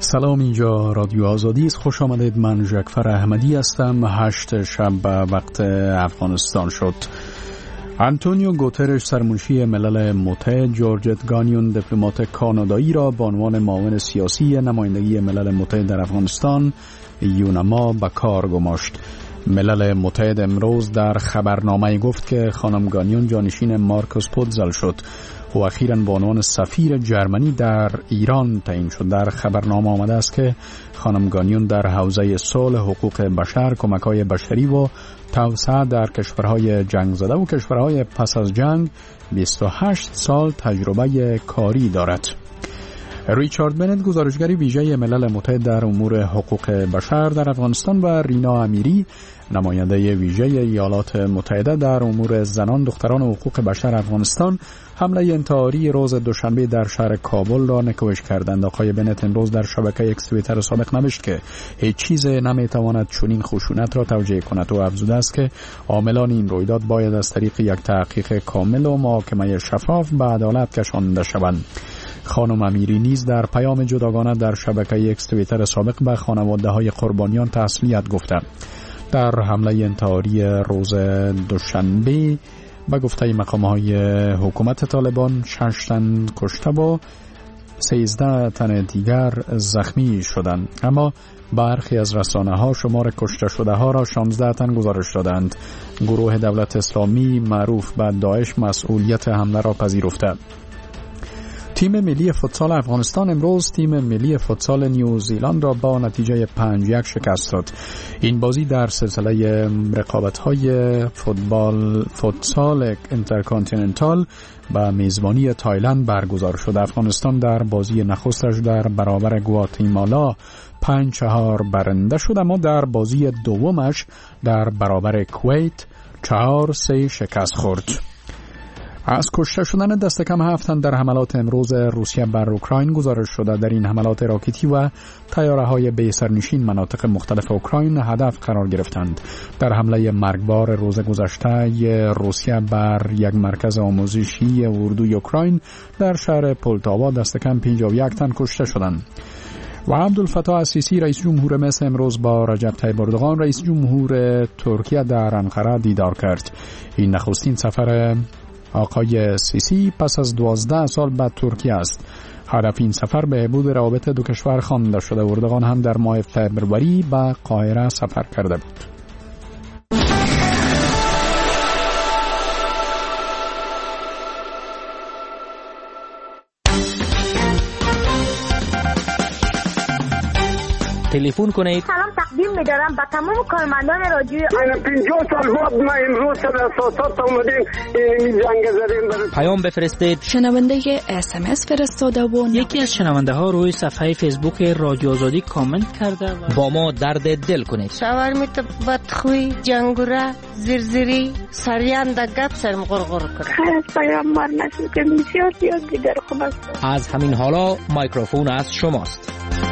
سلام، اینجا رادیو آزادی است. خوش آمدید. من جعفر احمدی هستم. 8 شب به وقت افغانستان شد. آنتونیو گوترش، سرمنشی ملل متحد، جورجت گانیون، دیپلمات کانادایی را به عنوان معاون سیاسی نمایندگی ملل متحد در افغانستان یونما به کار گماشت. ملل متحد امروز در خبرنامه گفت که خانم گانیون جانشین مارکوس پوتزل شد و اخیراً به عنوان سفیر جرمنی در ایران تعیین شد. در خبرنامه آمده است که خانم گانیون در حوزه صلح، حقوق بشر، کمک‌های بشری و توسعه در کشورهای جنگ زده و کشورهای پس از جنگ 28 سال تجربه کاری دارد. ریچارد بنت، گزارشگر ویژه ملل متحد در امور حقوق بشر در افغانستان، و رینا امیری، نماینده ویژه ایالات متحده در امور زنان، دختران و حقوق بشر افغانستان، حمله انتحاری روز دوشنبه در شهر کابل را نکوش کردند. آقای بنت امروز در شبکه اکس توییتر سابق نوشت که هیچ چیز نمیتواند چنین خشونت را توجیه کند و افزوده است که عاملان این رویداد باید از طریق یک تحقیق کامل و محاکمه شفاف به عدالت کشانده شوند. خانم امیری نیز در پیام جداگانه در شبکه اکس توییتر سابق به خانواده‌های قربانیان تسلیت گفته. در حمله انتحاری روز دوشنبه به گفته مقام‌های حکومت طالبان 6 تن کشته و 13 تن دیگر زخمی شدند، اما برخی از رسانه‌ها شمار کشته شده ها را 16 تن گزارش دادند. گروه دولت اسلامی معروف به داعش مسئولیت حمله را پذیرفته. تیم ملی فوتسال افغانستان امروز تیم ملی فوتسال نیوزیلند را با نتیجه 5-1 شکست داد. این بازی در سلسله رقابت‌های فوتسال اینترکانتیننتال با میزبانی تایلند برگزار شد. افغانستان در بازی نخستش در برابر گواتیمالا 5-4 برنده شد، اما در بازی دومش در برابر کویت 4-3 شکست خورد. از کشته شدن دست کم 7 تن در حملات امروز روسیه بر اوکراین گزارش شده. در این حملات راکتی و طیاره‌های بی سرنشین مناطق مختلف اوکراین هدف قرار گرفتند. در حمله مرگبار روز گذشته روسیه بر یک مرکز آموزشی اردوی اوکراین در شهر پولتاوا دست کم 51 تن کشته شدند. و عبدالفتاح السیسی رئیس جمهور مصر امروز با رجب طیب اردوغان رئیس جمهور ترکیه در انقره دیدار کرد. این نخستین سفر آقای سیسی پس از 12 سال بعد ترکیه است. هدف این سفر بهبود روابط دو کشور خوانده شده. اردوغان هم در ماه فوریه به قاهره سفر کرده بود. تلفن کنید. سلام تقدیم می‌دارم به تمام کارمندان رادیو. 50 سال بعد ما امروز سر اساسات اومدیم این جنگ زدیم. پیام بفرستید. شنونده SMS فرستاده و یکی از شنونده ها روی صفحه فیسبوک رادیو آزادی کامنت کرده و با ما درد دل کنید. شاورمیت بدخوی، جنگوره، زرزری، سریان دگت سرم غرغر کرد. خیر پیام مار نشد که بسیار دیگر خوب است. از همین حالا میکروفون از شماست.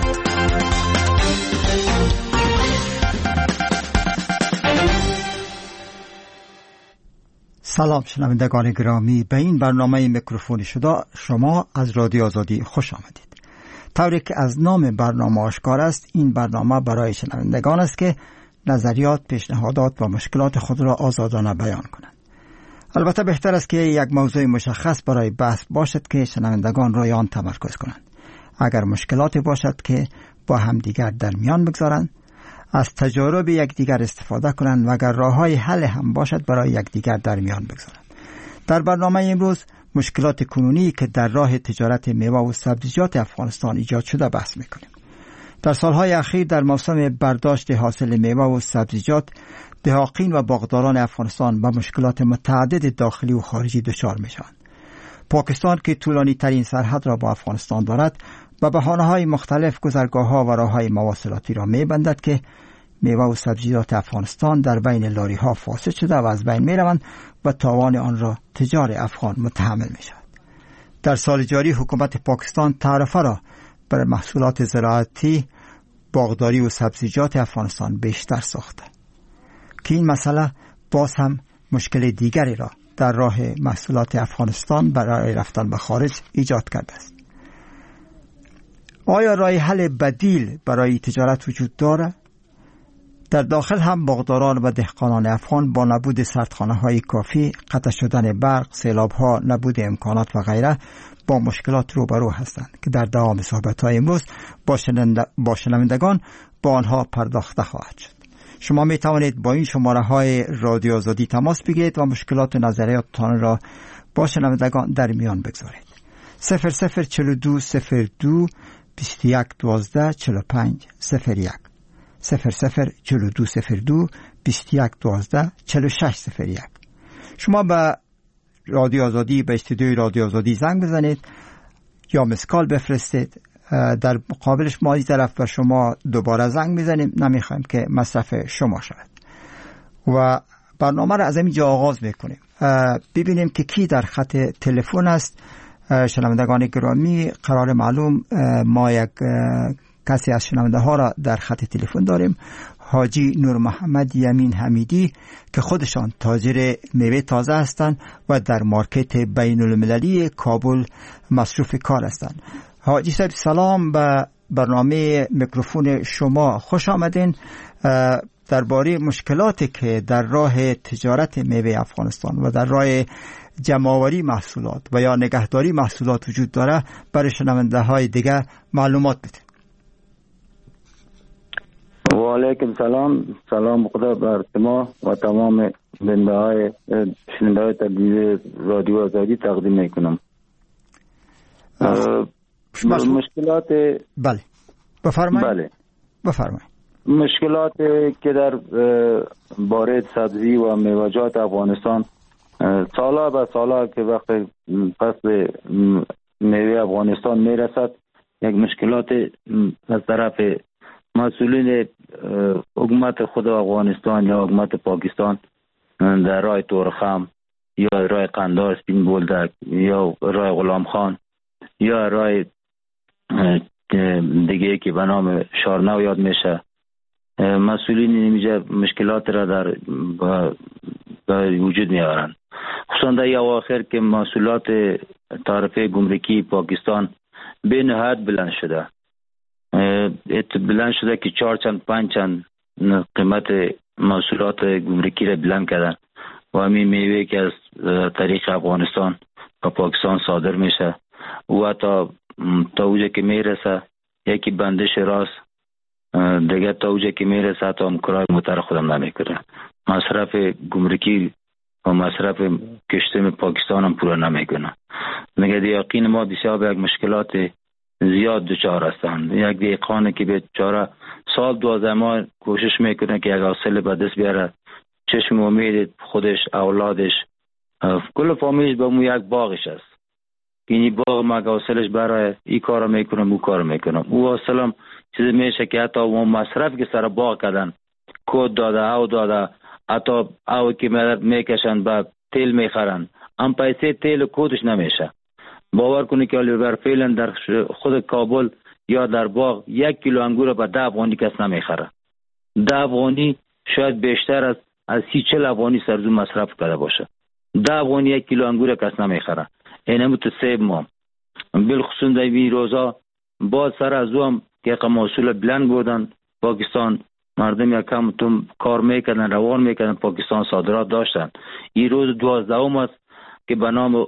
سلام شنوندگان گرامی، به این برنامه میکروفون شما از رادیو آزادی خوش آمدید. طوری که از نام برنامه آشکار است، این برنامه برای شنوندگان است که نظریات، پیشنهادات و مشکلات خود را آزادانه بیان کنند. البته بهتر است که یک موضوع مشخص برای بحث باشد که شنوندگان روی آن تمرکز کنند. اگر مشکلاتی باشد که با همدیگر در میان بگذارند، از تجارب یکدیگر استفاده کنند و اگر راه‌های حل هم باشد برای یکدیگر در میان بگذارند. در برنامه امروز مشکلات کنونی که در راه تجارت میوه و سبزیجات افغانستان ایجاد شده بحث می‌کنیم. در سالهای اخیر در موسم برداشت حاصل میوه و سبزیجات، دهاقین و باغداران افغانستان با مشکلات متعدد داخلی و خارجی دچار می‌شوند. پاکستان که طولانی ترین سرحد را با افغانستان دارد، با بهانه‌های مختلف گذرگاه‌ها و راه‌های مواصلاتی را می‌بندد که میوه و سبزیجات افغانستان در بین لاری‌ها فاسد شده و از بین می‌روند و تاوان آن را تجار افغان متحمل می‌شود. در سال جاری حکومت پاکستان تعرفه را بر محصولات زراعتی، باغداری و سبزیجات افغانستان بیشتر ساخته که این مسئله باز هم مشکل دیگری را در راه محصولات افغانستان برای رفتن به خارج ایجاد کرده است. آیا راه حل بدیل برای تجارت وجود دارد؟ در داخل هم باغداران و دهقانان افغان با نبود سردخانه‌های کافی، قطع شدن برق، سیلاب‌ها، نبود امکانات و غیره با مشکلات روبرو هستند که در دوام صحبت‌های امروز با شنوندگان با آنها پرداخته خواهد شد. شما می توانید با این شماره‌های رادیو آزادی تماس بگیرید و مشکلات و نظریاتتان را با شنوندگان در میان بگذارید. 0042 02 21 12 45 01 0042 02 21 12 46 01. شما به رادیو آزادی، به استودیوی رادیو آزادی زنگ بزنید یا مسکال بفرستید. در مقابلش ما این طرف به شما دوباره زنگ میزنیم، نمیخوایم که مصرف شما شود. و برنامه را از اینجا آغاز میکنیم. ببینیم که کی در خط تلفن است. شنوندگان گرامی، قرار معلوم ما یک کسی از شنونده ها را در خط تلفن داریم، حاجی نور محمد یمین حمیدی که خودشان تاجر میوه تازه هستند و در مارکت بین المللی کابل مصروف کار هستند. حاجی صاحب سلام، به برنامه میکروفون شما خوش آمدین. درباره مشکلاتی که در راه تجارت میوه افغانستان و در راه جمع‌آوری محصولات و یا نگهداری محصولات وجود داره برای شنونده های دیگه معلومات بدید. و علیکم سلام خدا بر شما و تمام شنونده های رادیو آزادی تقدیم میکنم. مشکلات بله بفرمایید. مشکلات که در باره سبزی و میوه‌جات افغانستان سالا به سالا که وقت فصل میوه افغانستان میرسد، یک مشکلات از طرف مسئولین حکومت خود افغانستان یا حکومت پاکستان در راه تورخم یا راه قندار سپین بولدک یا راه غلام خان یا راه دیگه که به نام شارنو یاد میشه، مسئولین اینجا مشکلات را در وجود میارن. خصوصا در اواخر که محصولات تعرفه گمرکی پاکستان به نهایت بلند شده که 4 چند 5 چند قیمت محصولات گمرکی را بلند کردن و همین میوه که از طریق افغانستان و پاکستان صادر میشه و تا اوجه که میرسه، یکی بندش راست دیگه تا اوجه که میرسه تا هم کرای موتر خودم نمیکنه، مصرف گمرکی و مصرف کشتم پاکستان هم پورا نمیکنه. نگه یقین ما بسیار به یک مشکلات زیاد دچار هستند. یک دهقانی که بیچاره سال 12 ماه کوشش میکنه که یک حاصل به دست بیاره، چشم امید خودش، اولادش، کل فامیلش به مو یک باغش است. این باغ ما حاصلش برای این کارو میکنم او کارو میکنم، او حاصلم چیزی میشه که حتی اون مصرف که سر باغ کردن کود داده حتی او که میکشن به تیل میخرن، هم پیسه تیل کودش نمیشه. باور کنی که الیور فعلا در خود کابل یا در باغ 1 کیلو انگور به 10 افغانی کس نمیخره. 10 افغانی شاید بیشتر از 30-40 افغانی سرزو مصرف کرده باشه. 10 افغانی 1 کیلو انگور کس نمیخره. اینه متصیب ما بالخصوص در این روزا باز سر از هم که محصول بلند بودن پاکستان، مردم یکم تم کار میکردن، روان میکردن، پاکستان صادرات داشتن. این روز 12 است که به نام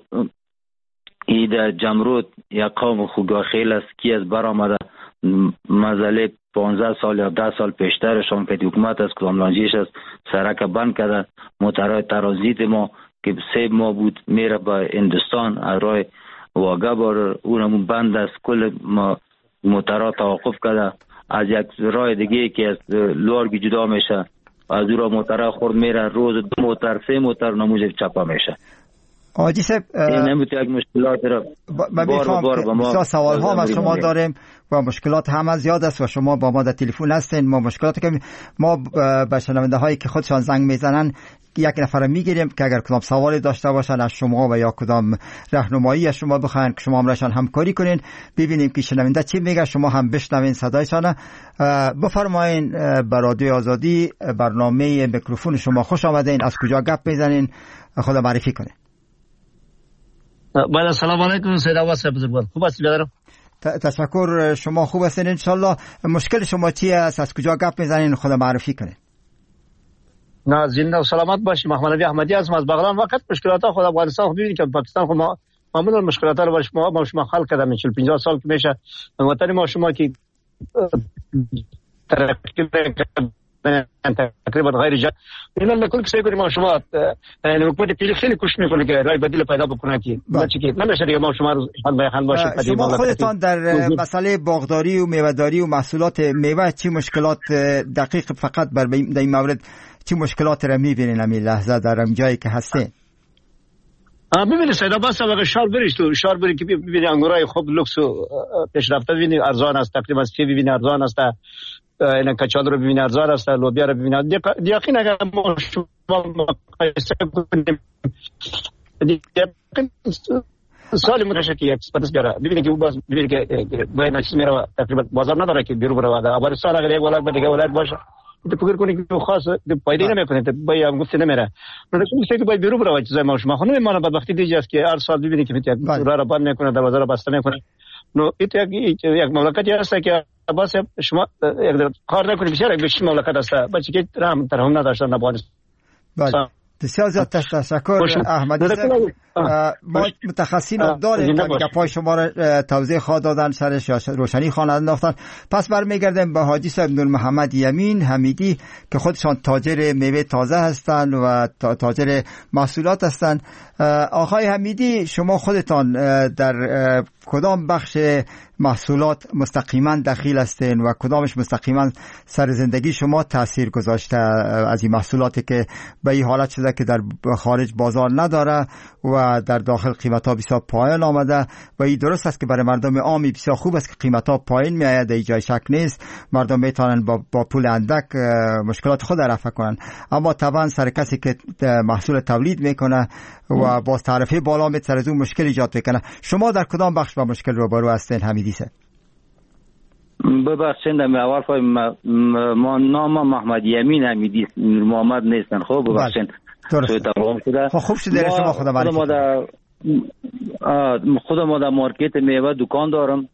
ایده جمرود یک قوم خوگاخیل است که از بر آمده مزله 15 سال یا 10 سال پیشترشان که حکومت از کدام لانجیش است سرک بند کرده. موترهای ترانزیت ما که 3 ماه بود میره به هندوستان از راه واگه بار اونمون بند است، کل موترها توقف کرده. از یک راه دیگه که از لورگی جدا میشه از اون را موترها خورد میره، روز 2 موتر 3 موتر نموزه چپا میشه. آجی صاحب نمیتونه یک مشکلات را بار با ما سوال ها از شما داریم و مشکلات هم از زیاد است و شما با ما در تلفن هستین. ما مشکلاتی که ما به شنونده هایی که خودشان زنگ میزنن یک نفر میگیریم که اگر کدام سوالی داشته باشن از شما و یا کدام راهنمایی از شما بخواین که شما همراهشان همکاری کنین، ببینیم که شنونده چی میگه، شما هم بشنوین صدایشان. بفرمایین به رادیو آزادی، برنامه میکروفون شما خوش آمدین. از کجا گپ میزنین خدا معرفی کنین. بله سلام علیکم سید عباس بزرگوار، خوب هستی برادرم؟ تشکر. شما خوب هستین انشالله. مشکل شما چی است؟ از کجا گپ میزنین؟ خود معرفی کنید. نه زنده و سلامت باشید. محمد علی احمدی هستم از بغلان. وقت مشکلات خود افغانستان خود ببینید که پاکستان خود معمولا مشکلات رو باش ما شما حل کردیم. 40-50 سال که میشه وطن ما شما که تقریبا غیر جاد اینا کل کسی که ما شما یعنی حکومت پیل خیلی کوشش میکنه که رای بدیل پیدا بکنه که بچه که نمیشه ما شما رو حال بیان باشه. شما خودتان در مسئله باغداری و میوه‌داری و محصولات میوه چی مشکلات دقیق فقط در این مورد چی مشکلات را میبینین همین لحظه در هم جایی که هستین؟ ببینید سید عباس اگه شهر بریش تو شهر بری که ببینید انگورای خوب لوکس و پیشرفته ببینید ارزان است. تقریبا چی ببینید ارزان است. اینا کچال رو ببینید ارزان است. لوبیا رو ببینید یقینا اگر ما شما مقایسه کنیم سال متشکی اکسپرس بیاره ببینید که باز ببینید که باید چیز میره تقریبا بازار نداره که بیرون بره. اول سال اگر یک ولایت به دیگه ولایت باشه تو فکر کنید که خاص پایداری نمیکنه باید هم گفته نمیره. من میگم که باید بیرون بره چیزای ما شما خانم ما بدبختی دیگه است که هر سال ببینید که راه را بند میکنه دروازه را بسته میکنه. نو یک مملکتی هست که باز شما کار نکنید بسیار یک مملکت است بچه که رحم ترحم نداشتن افغانستان. بسیار زیاد تشکر احمدی. ما متخصصین داریم که پای شما را توضیح خواهد دادن سرش یا روشنی خواهند انداختن. پس برمیگردیم به حاجی صاحب نور محمد یمین حمیدی که خودشان تاجر میوه تازه هستند و تاجر محصولات هستند. آقای حمیدی شما خودتان در کدام بخش محصولات مستقیما دخیل هستین و کدامش مستقیما سر زندگی شما تاثیر گذاشته از این محصولاتی که به این حالت شده که در خارج بازار نداره و در داخل قیمت‌ها بسیار پایین آمده و این درست است که برای مردم عامی بسیار خوب است که قیمت‌ها پایین میآید، در جای شک نیست. مردم میتونن با پول اندک مشکلات خود رفع کنن، اما طبعا سر کسی که محصول تولید میکنه و با تعرفه بالا میتونه از اون مشکل ایجاد میکنه. شما در کدام بخش با مشکل روبرو هستین حمیدی صاحب؟ ببخشید اول ما نام محمد یمین حمیدی نور محمد نیستن. خب ببخشید خوب شده شما خدا معرفی خود ما در مارکت میوه دکان دارم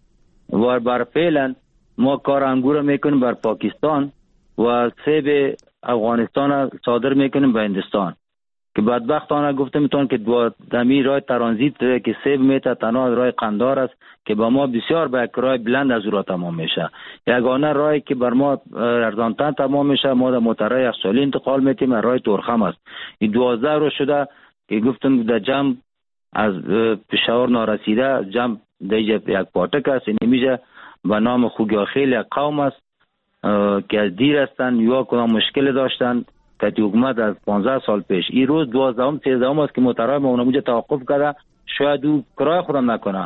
و بر فعلا ما کار انگور میکنیم بر پاکستان و سیب افغانستان صادر میکنیم به هندوستان که بدبختانه گفته میتونم که دمی رای ترانزیت که سیب میته تنها رای قندار است که با ما بسیار به رای بلند از او را تمام میشه. یگانه رای که بر ما ارزانتر تمام میشه ما در موترای اقصالی انتقال میتیم رای ترخم است. این 12 رو شده که گفتم در جمع از پشاور نارسیده جمع در یک پاتک است. این میشه به نام خوگیاخیل یک قوم است که از دیر هستند یا کدام مشکل داشتند که حکومت از 15 سال پیش این روز 12 است که موترای ما اونموجه توقف کرده شاید او کرای خودم نکنه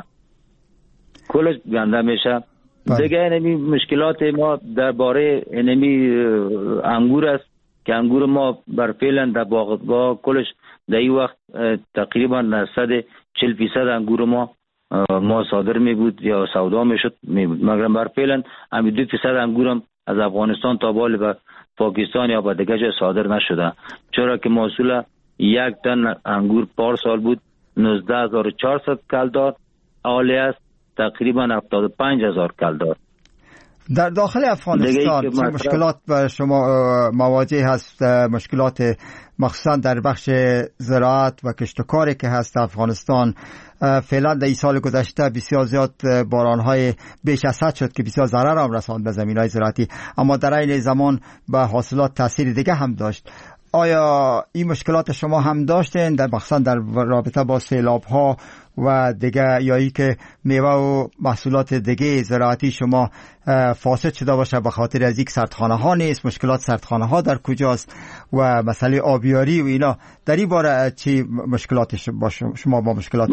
کلش گنده میشه. دیگه اینمی مشکلات ما درباره اینمی انگور است که انگور ما بر فعلا در باغ کلش در این وقت تقریبا 40% انگور ما صادر می بود یا سودا می شد مگر بر فعلا همین 2% انگورم از افغانستان تا بال به پاکستان یا به دیگه جای صادر نشده، چرا که محصول 1 تن انگور پارسال بود 19400 کلدار، حالی است تقریبا 75000 کلدار. در داخل افغانستان چه مشکلات به شما مواجه هست؟ مشکلات مخصوصا در بخش زراعت و کشتکاری که هست افغانستان فعلا در این سال گذشته بسیار زیاد بارانهای بیش از حد شد که بسیار ضرر هم رساند به زمینهای زراعتی، اما در این زمان به حاصلات تاثیر دیگه هم داشت. آیا این مشکلات شما هم داشتین در مخصوصا در رابطه با سیلاب ها و دیگه، یا ای که میوه و محصولات دیگه زراعتی شما فاسد شده باشه به خاطر از یک سردخانه ها نیست؟ مشکلات سردخانه ها در کجاست و مسئله آبیاری و اینا در این باره چی مشکلات شما با مشکلات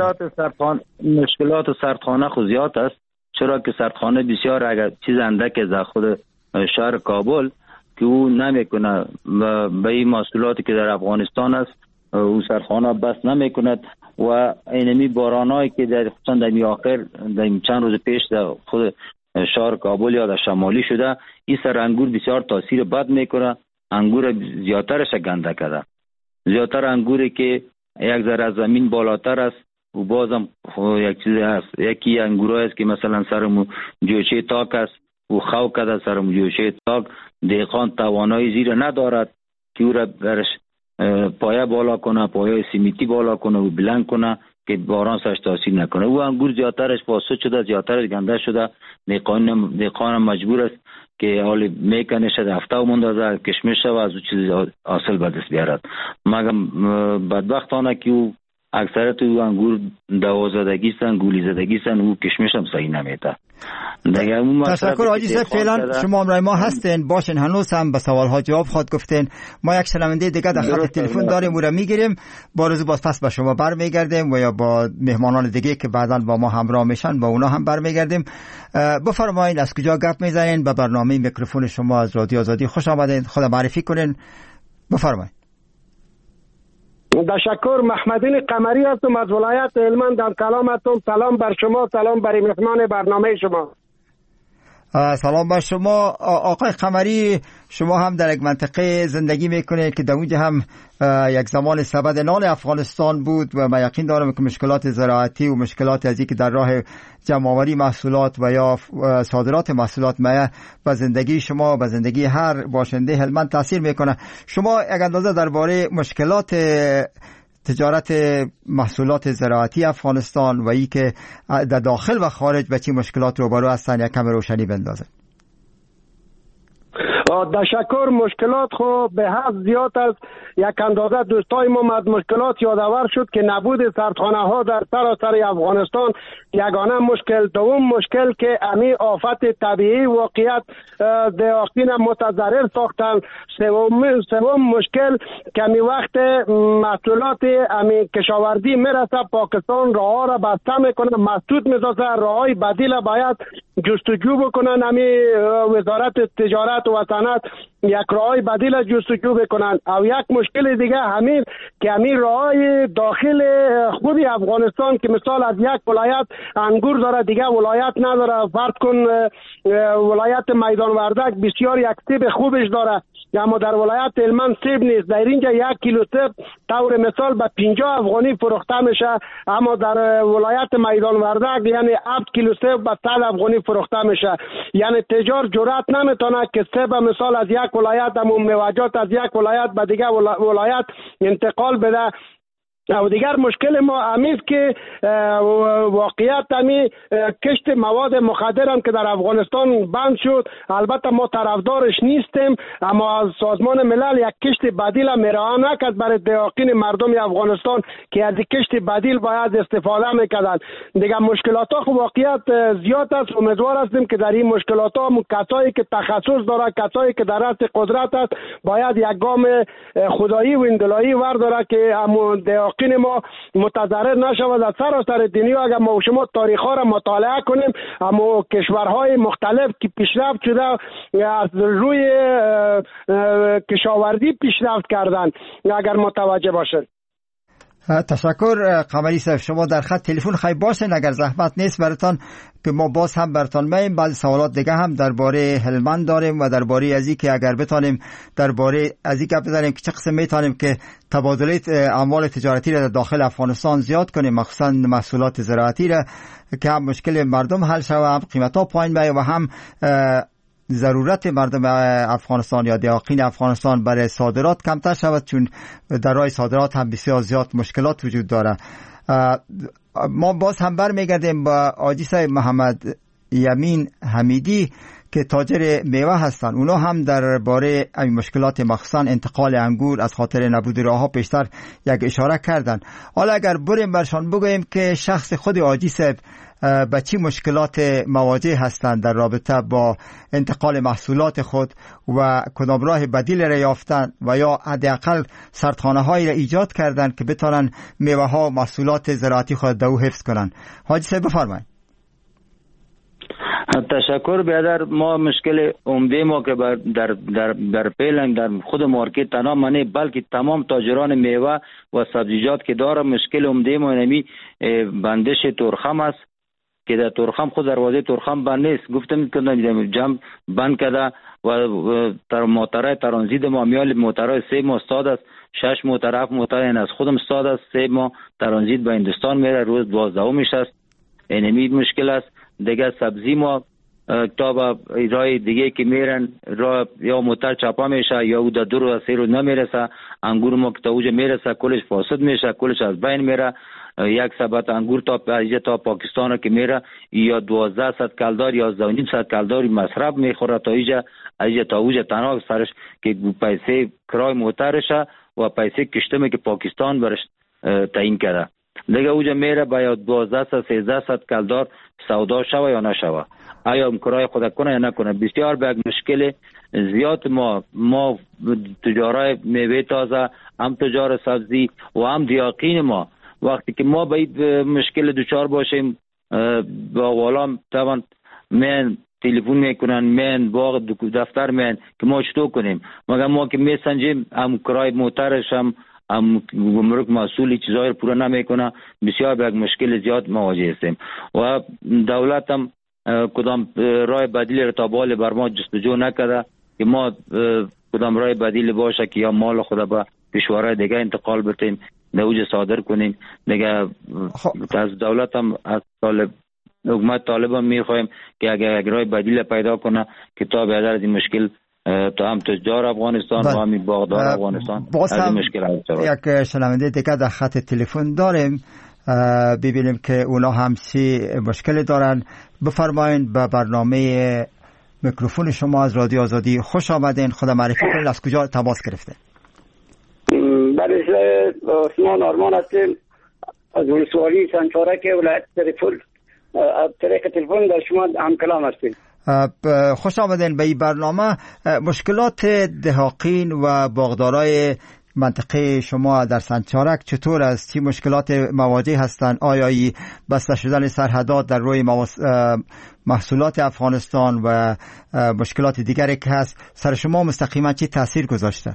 مشکلات سردخانه خود زیاد است، چرا که سردخانه بسیار اگر چیز اندک از خود شهر کابل که او نمیکنه به این محصولاتی که در افغانستان است او سردخانه بس نمیکند و اینمی بارانایی که در خصوصا در آخر در چند روز پیش در خود شهر کابل یا در شمالی شده، این سر انگور بسیار تاثیر بد میکنه. انگور زیادترش گنده کرده، زیادتر انگوری که یک ذره از زمین بالاتر است و بازم یک چیز هست، یکی انگورای است که مثلا سرمو جوشه تاک است و خو کده سرمو جوشه تاک، دهقان توانایی زیر ندارد که او را برش پایه بالا کنه، پایه سیمیتی بالا کنه و بلند کنه که باران سرش تاثیر نکنه. او انگور زیادترش فاسد شده، زیادترش گنده شده، دهقان مجبور است که حالی میکنه شد هفته و مندازه کشمش شد و از او چیز حاصل به دست بیارد. مگم بدبختانه که او اکثرت او انگور دوازدگی سن، گولی زدگی سن، او کشمش هم صحیح نمیده. تشکر حاجی صاحب. فعلا شما همراه ما هستین، باشین، هنوز هم به سوالها جواب خواهد گفتین. ما یک شنونده دیگه در خط تلفن داریم، او را میگیریم، با روز باز پس به شما برمیگردیم و یا با مهمانان دیگه که بعداً با ما همراه میشن با اونا هم برمیگردیم. بفرمایید از کجا گپ میزنین؟ به برنامه میکروفون شما از رادیو آزادی خوش آمدین، خود معرفی کنین، بفرمایید. تشکر. محمدین قمری هستم از ولایت هلمند. سلام بر شما، سلام بر مهمان برنامه شما. سلام بر شما آقای قمری. شما هم در یک منطقه زندگی میکنید که در اونجا هم یک زمان سبد نان افغانستان بود و من یقین دارم که مشکلات زراعتی و مشکلات از که در راه جمع‌آوری محصولات و یا صادرات محصولات به زندگی شما، به زندگی هر باشنده هلمند تاثیر میکنه. شما یک اندازه درباره مشکلات تجارت محصولات زراعتی افغانستان و ای که در داخل و خارج به چی مشکلات روبرو هستن یک کم روشنی بندازه. تشکر. مشکلات خب به حد زیاد است. یک اندازه دوستای ما از مشکلات یادآور شد که نبود سردخانه ها در سراسر افغانستان یگانه مشکل. دوم مشکل که امی آفت طبیعی واقعیت دهقان متضرر ساختن. سوم مشکل که امی وقت محصولات امی کشاورزی میرسه پاکستان راه را بسته میکنه، مسدود میسازه، راههای بدیل باید جستجو بکنن. امی وزارت تجارت و صنعت یک راههای بدیل جستجو بکنن. او یک مشکل دیگه همین که همین راههای داخل خود افغانستان که مثال از یک ولایت انگور داره دیگه ولایت نداره، فرض کن ولایت میدان وردک بسیار یک سیب خوبش داره اما در ولایت هلمند سیب نیست. در اینجا یک کیلو سیب طور مثال به 50 افغانی فروخته میشه، اما در ولایت میدان وردک یعنی 7 کیلو سیب به 100 افغانی فروخته میشه. یعنی تجار جرأت نمیتونه که سیب مثال از یک ولایت موجات از یک ولایت به دیگه ولایت انتقال بده. و دیگر مشکل ما امیست که واقعیت همی کشت مواد مخدر هم که در افغانستان بند شد. البته ما طرفدارش نیستیم اما از سازمان ملل یک کشت بدیل میراه نکرد برای دهقان مردم افغانستان که از کشت بدیل باید استفاده میکردن. دیگر مشکلات ها خب واقعیت زیاد است. امیدوار هستیم که در این مشکلات ها کسایی که تخصص داره، کسایی که در دست قدرت است باید یک گام خدایی و اندلایی ورداره که دهقان ما متضرر نشود. از سراسر دنیا اگر ما شما تاریخ ها را مطالعه کنیم اما کشورهای مختلف که پیشرفت شده از روی کشاورزی پیشرفت کردن اگر متوجه باشید. تشکر قمری صاحب. شما در خط تلفن خیلی باشین اگر زحمت نیست براتان که ما باز هم براتان مییم. بعضی سوالات دیگه هم درباره هلمند داریم و درباره ازی که اگر بتانیم درباره ازی که بزنیم که چه قسم میتونیم که تبادله اموال تجارتی را در داخل افغانستان زیاد کنیم، مخصوصا محصولات زراعتی را که هم مشکل مردم حل شود، هم قیمتا پایین بیاید و هم ضرورت مردم افغانستان یا دهقان افغانستان برای صادرات کمتر شود، چون در راه صادرات هم بسیار زیاد مشکلات وجود داره. ما باز هم برمیگردیم با حاجی صاحب محمد یمین حمیدی که تاجر میوه هستند. اونا هم درباره این مشکلات مخصوصا انتقال انگور از خاطر نبود راهها پیشتر یک اشاره کردن. حالا اگر بریم برشان بگوییم که شخص خود حاجی صاحب به چی مشکلات مواجه هستند در رابطه با انتقال محصولات خود و کدام راه بدیل را یافتن و یا حداقل سردخانه هایی را ایجاد کردن که بتونن میوه ها و محصولات زراعتی خود دو حفظ کنن. حاجی صاحب بفرمایید. تشکر برادر. ما مشکل عمده ما که در پیلنگ در خود مارکت تنها منی بلکه تمام تاجران میوه و سبزیجات که داره مشکل عمده ما نمی بندش تورخم است که در تورخم خود دروازه تورخم بند نیست. گفتم که جمع بند کرده و در موترهای ترانزیت ما میال موترهای سه ما استاد است 6 موتر 7 موتر این از خودم استاد است. 3 ماه ترانزیت به هندوستان میره، روز 12 میشه است. اینمی مشکل است. دیگه سبزی ما تا به رای دیگه که میرن را یا موتر چاپا میشه یا او در 2 روز 3 روز نمیرسه. انگور ما که تا اوجه میرسه کلش فاسد میشه، کلش از بین میره. یک سبت انگور تا پاکستان که میره یا 1200 کلدار یا 1200 کلدار مصرف میخوره تا ایجا تا اوجه تنها سرش که پیسه کرای موترشه و پیسه کشتمه که پاکستان برش تعیین کرده. دیگه اوجه میره با 1200 1300 کلدار سودا شوه یا نشوه، آیا کرای خود کنه یا نکنه. بسیار به مشکل زیاد ما تجارای میوه تازه، هم تجار سبزی و هم دیاقین ما وقتی که ما باید مشکل دوچار باشیم با والا طبعا من تلفن میکنن، من باغ دفتر من که ما چطور کنیم، مگر ما که میسنجیم هم کرای موترش هم گمرک مسئولی چیزای پورا نمیکنه. بسیار به مشکل زیاد مواجه هستیم و دولت هم کدام راه بدیل را تا بال بر ما جستجو نکرده که ما کدام راه بدیل باشه که یا مال خود به کشورهای دیگه انتقال بتیم دوجه صادر کنیم. دیگه از دولت هم از حکومت طالب هم میخوایم که اگر یک راه بدیل پیدا کنه که تا به از این مشکل تا هم تجار افغانستان و هم باغدار افغانستان از این مشکل حل شود. یک شنونده دیگه در خط تلفن داریم، ببینیم که اونا هم سی مشکل دارن. بفرمایید به برنامه میکروفون شما از رادیو آزادی خوش آمدین. خدا معرفی کنید، از کجا تماس گرفته؟ بله، عثمان آرمان هستیم از ولسوالی سنچارک ولایت تریفل. از طریق تلفن در شما هم کلام هستیم. خوش آمدین به این برنامه. مشکلات دهاقین و باغدارای منطقه شما در سنچارک چطور است؟ چه مشکلات مواجه هستند؟ آیا بسته شدن سرحدات در روی محصولات افغانستان و مشکلات دیگری که هست سر شما مستقیما چه تاثیر گذاشته؟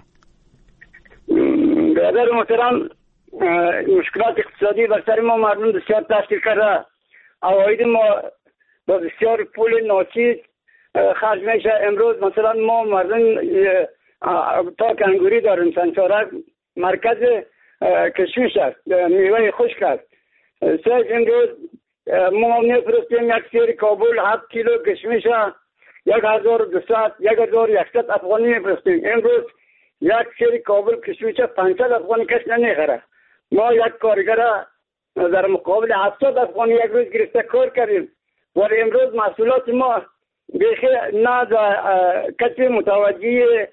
برادر محترم، مشکلات اقتصادی بر سر ما مردم بسیار تاثیر کرده. عواید ما با بسیار پول ناچیز خرج میشه. امروز مثلا ما مردم تا کنگوری داریم سنچارک، مرکز کشمش است، میوه خشک است. امروز ما میفرستیم یک سیر کابل 7 کیلو کشمش 1200 1100 افغانی میفرستیم. امروز یک سری کابل کشمش 500 افغانی کس نمیخره. ما یک کارگر در مقابل 70 افغانی یک روز گرفته کار کردیم، ولی امروز محصولات ما بیخی نه کسی متوجه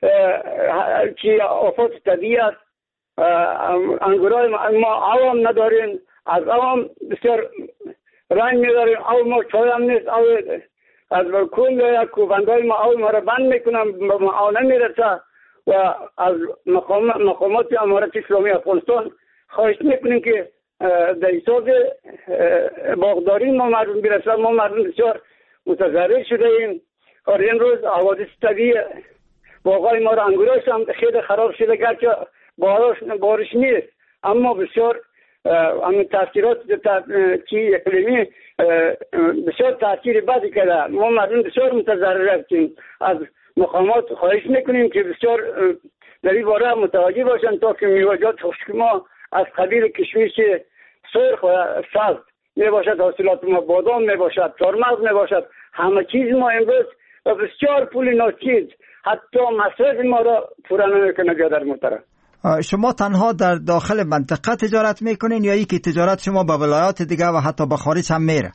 که آفات طبیعی است. انگورای ما عوام نداریم، از عوام بسیار رنگ میداریم. او ما چای هم نیست، او از کل یا کوبندای ما او ما را بند میکنم، ما او نمیرسه. و از مقامات امارت اسلامی افغانستان خواهش میکنیم که در حساب باغداری ما مردم برسه. ما مردم بسیار متضرر شده ایم. اور این روز حوادث طبیعی باغای ما را انگورش هم خیلی خراب شده، گرچه بارش نیست اما بسیار همین تاثیرات چی اقلیمی بسیار تاثیر بدی کرده. ما مردم بسیار متضرر هستیم. از مقامات خواهش میکنیم که بسیار در این باره متوجه باشند تا که میوه‌جات خشک ما از قبیل کشمش سرخ و سبز می باشد، حاصلات ما بادام می باشد، چهارمغز می باشد، همه چیز ما امروز و بسیار پول ناچیز حتی مصرف ما را پورا نمیکنه. برادر محترم، شما تنها در داخل منطقه تجارت میکنین یا که تجارت شما به ولایات دیگه و حتی به خارج هم میره؟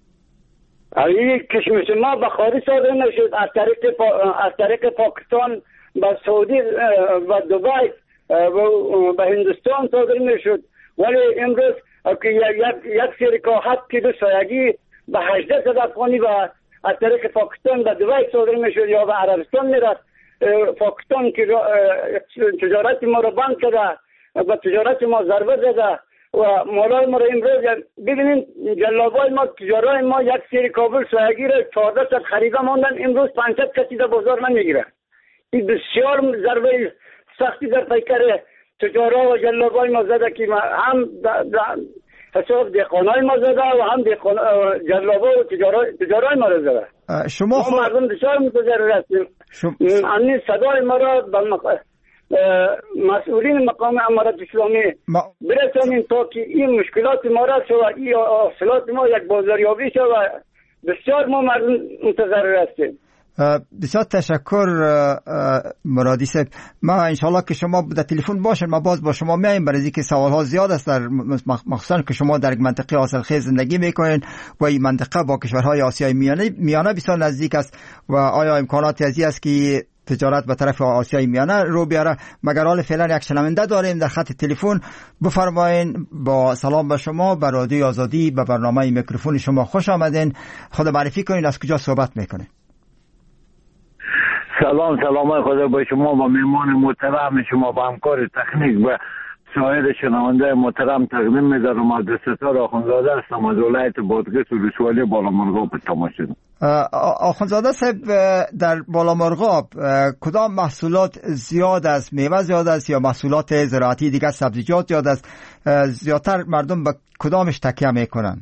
این کشمش ما به خارج صادر نشد، از طریق پاکستان به سعودی و دبی و به هندوستان صادر میشد. ولی امروز که یک سری که 7 کیلو سویگی به 1800 افغانی و از طریق پاکستان به دبی صادر میشد یا به عربستان میرفت. پاکستان که تجارت ما رو بند کرده و تجارت ما ضربه زده و مالای ما رو امروز ببینیم جلابای ما تجارای ما یک سری کابل سویگی رو 1400 خریده ماندن، امروز 500 کسی در بازار نمیگیره. این بسیار ضربه سختی در پیکر تجارا و جلابای ما زده که هم حساب دهقانای ما زده و هم جلابا و تجارای ما رو زده. شما مردم بسیار متضرر هستیم. همین صدای ما را مسئولین مقام امارت اسلامی برسانیم تا که این مشکلات ما را شود، این حاصلات ما یک بازاریابی شود. بسیار ما مردم منتظر هستیم. بسیار تشکر مرادی صاحب. ما انشالله که شما در تلفن باشین، ما باز با شما میایم، برای اینکه سوال ها زیاد است، در مخصوصا که شما در منطقه حاصلخیز زندگی میکنین و این منطقه با کشورهای آسیای میانه بسیار نزدیک است و آیا امکاناتی ازی است که تجارت به طرف آسیای میانه رو بیاره؟ مگر حال فعلا یک شنونده داریم در خط تلفن. بفرمایین. با سلام به شما، به رادیو آزادی، به برنامه میکروفون شما خوش آمدین. خود معرفی کنین، از کجا صحبت میکنین؟ سلام خدا با شما و میمان محترم شما، با همکار تکنیک و سایر شنونده محترم تقدیم می‌دارم. از ستاره آخوندزاده هستم از ولایت بادغیس ولسوالی بالامرغاب به تماشا. آخوندزاده صاحب، در بالامرغاب کدام محصولات زیاد است؟ میوه زیاد است یا محصولات زراعتی دیگه، سبزیجات زیاد است؟ زیادتر مردم به کدامش تکیه میکنن؟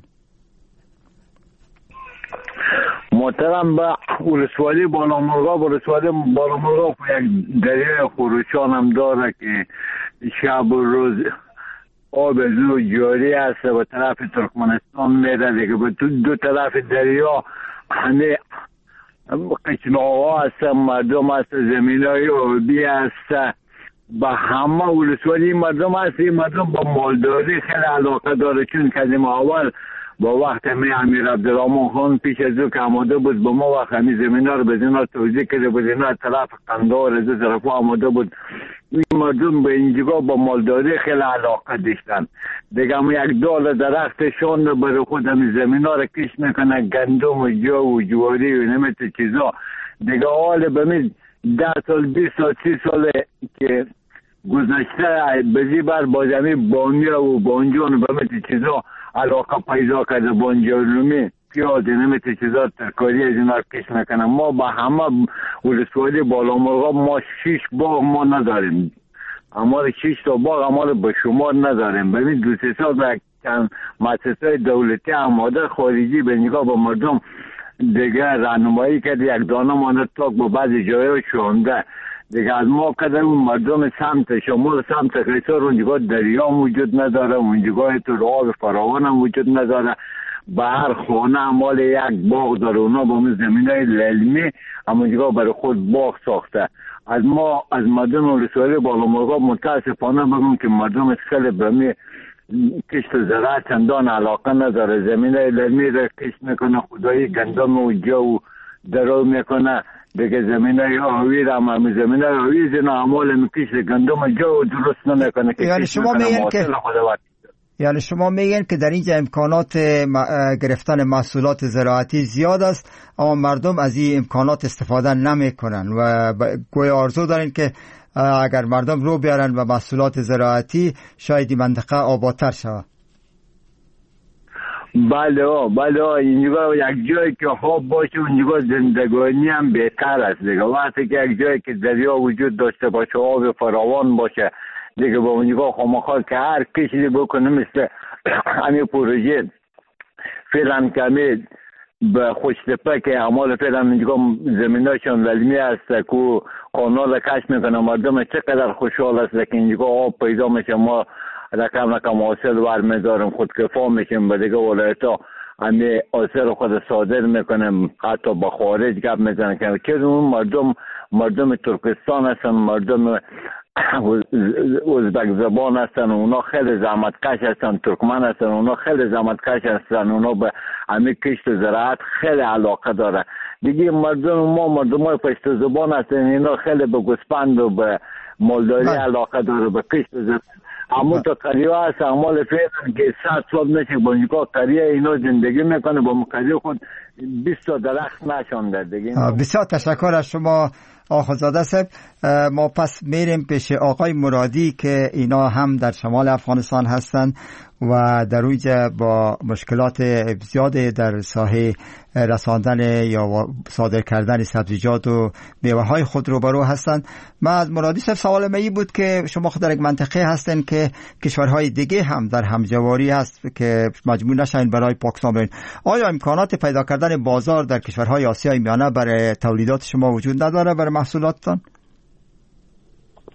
محترم به ولسوالی بالامرغاب یک دریای خروشان هم داره که شب و روز آب زو جاری است و طرف ترکمنستان میره دیگه. به دو طرف دریا همه قچناها هست، مردم هست، زمین های آبی هست. به همه ولسوالی مردم هست. این مردم با مالداری خیلی علاقه داره، چون کدیم اول با وقت امیر عبدالرحمن خان پیش از او که آماده بود با ما وقت همی زمین ها رو به زینا توضیح کرده بود، اینا طرف قندار از طرف آماده بود. این مردم به اینجا با مالداری خیلی علاقه داشتن دیگه. هم یک دال درختشان رو برای خود همی زمین ها رو کش میکنن، گندم و جو و جواری و نمیت چیزا دیگه. حال به 10 سال 20 سال 30 سال که گذشته بزی بر با زمین بانیا و بانجان و بمیت چیزا علاقه پیدا کرده. بانجانومی پیاده نمیت چیزا ترکاری از اینا کش میکنن. ما با همه ولسوالی بالامرغاب ما 6 باغ ما نداریم، اما 6 تا باغ اما به شمار نداریم. ببین 2-3 سال چند مؤسسه دولتی آماده خارجی به نگاه با مردم دیگه راهنمایی کرد، یک دانه مانه تاک با بعضی جایه شونده دیگه. از ما کدر اون مردم سمت شمال سمت قیصر اونجا دریا وجود نداره، اونجا تو آب فراوان هم وجود نداره. به هر خانه مال یک باغ داره، اونا با من زمین های للمی همونجا برای خود باغ ساخته. از ما از مردم ولسوالی بالامرغاب متاسفانه بگم که مردم خیلی به کشت زراعت چندان علاقه نداره. زمین های للمی را کشت میکنه، خدایی گندم و جو درو میکنه دیگه. زمین های آوی را هم زمین های آوی زینا عمال میکشت گندم و جو درست نمیکنه. یعنی شما میگین که در اینجا امکانات گرفتن محصولات زراعتی زیاد است اما مردم از این امکانات استفاده نمیکنن و گویا آرزو دارین که اگر مردم رو بیارن و محصولات زراعتی شاید این منطقه آبادتر شود. بله اینجا یک جایی که خواب باشه اونجا زندگانی هم بهتر است دیگه. وقتی که یک جایی که دریا وجود داشته باشه، آب فراوان باشه دیگه، با اونجا خامخواه که هر کشی بکنه مثل همین پروژه فعلا کمی به خوشتپه که اعمال فعلا اونجا زمیناشون للمی است که کانال کش میکنه. مردم چقدر خوشحال است که اینجا آب پیدا میشه، ما رقم حاصل برمیدارم، خودکفا میشیم به دیگه ولایت ها همه حاصل خود صادر میکنیم، حتی با خارج گپ میزنن که اون مردم ترکستان هستن، مردم ازبک زبان هستن، اونا خیلی زحمتکش هستن، ترکمن هستن، اونا خیلی زحمتکش هستن، اونا به همه کشت و زراعت خیلی علاقه داره دیگه. مردم های پشت زبان هستن، اینا خیلی به گوسفند و به مالداری علاقه داره، به کشت و زراعت. اما تا قریه هست اعمال فعلا که 100 سال میشه با اینجا قریه اینا زندگی میکنه، با قریه خود 20 تا درخت نشانده دیگه. بسیار تشکر از شما آخوندزاده صاحب. ما پس میریم پیش آقای مرادی که اینا هم در شمال افغانستان هستن و در اونجا با مشکلات زیاد در ساحه رساندن یا صادر کردن سبزیجات و میوه های خود روبرو هستند. من از مرادی صاحب سوال من بود که شما خود در یک منطقه هستن که کشورهای دیگه هم در همجواری هست که مجبور نشین برای پاکستان برین. آیا امکانات پیدا کردن بازار در کشورهای آسیای میانه برای تولیدات شما وجود نداره، برای محصولاتتان؟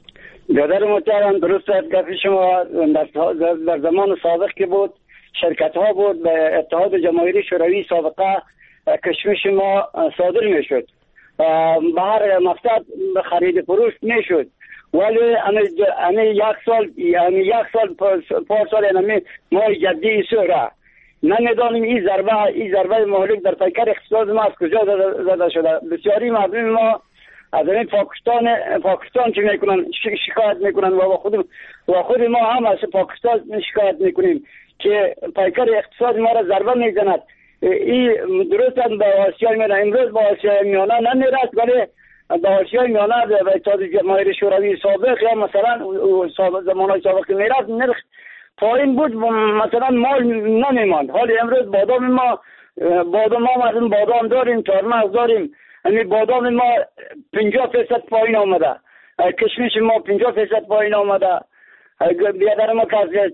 برادر محترم درست است گفت شما. در زمان سابق که بود شرکت ها بود به اتحاد جماهیر شوروی سابقه کشمش ما صادر میشد، به هر مقصد خرید فروش میشد، ولی همه یک سال پار سال ما جدی سوره نمیدانیم این ضربه مهلک در پیکر اقتصاد ما از کجا زده شده. بسیاری مردم ما از این پاکستان چی میکنن شکایت میکنن و خود ما هم از پاکستان شکایت میکنیم که پیکر اقتصاد ما را ضربه میزند. این درست هم به آسیای میانه، امروز به آسیای میانه نمیرد ولی به آسیای میانه به اتحاد جماهیر شوروی سابق یا مثلا زمانهای سابق میرد نرخ پایین بود، مثلا مال نمیماند. حالی امروز بادام ما مردم بادام داریم، تارمغز داریم، همین بادام ما 50% پایین آمده، کشمش ما 50% پایین آمده. بیادر ما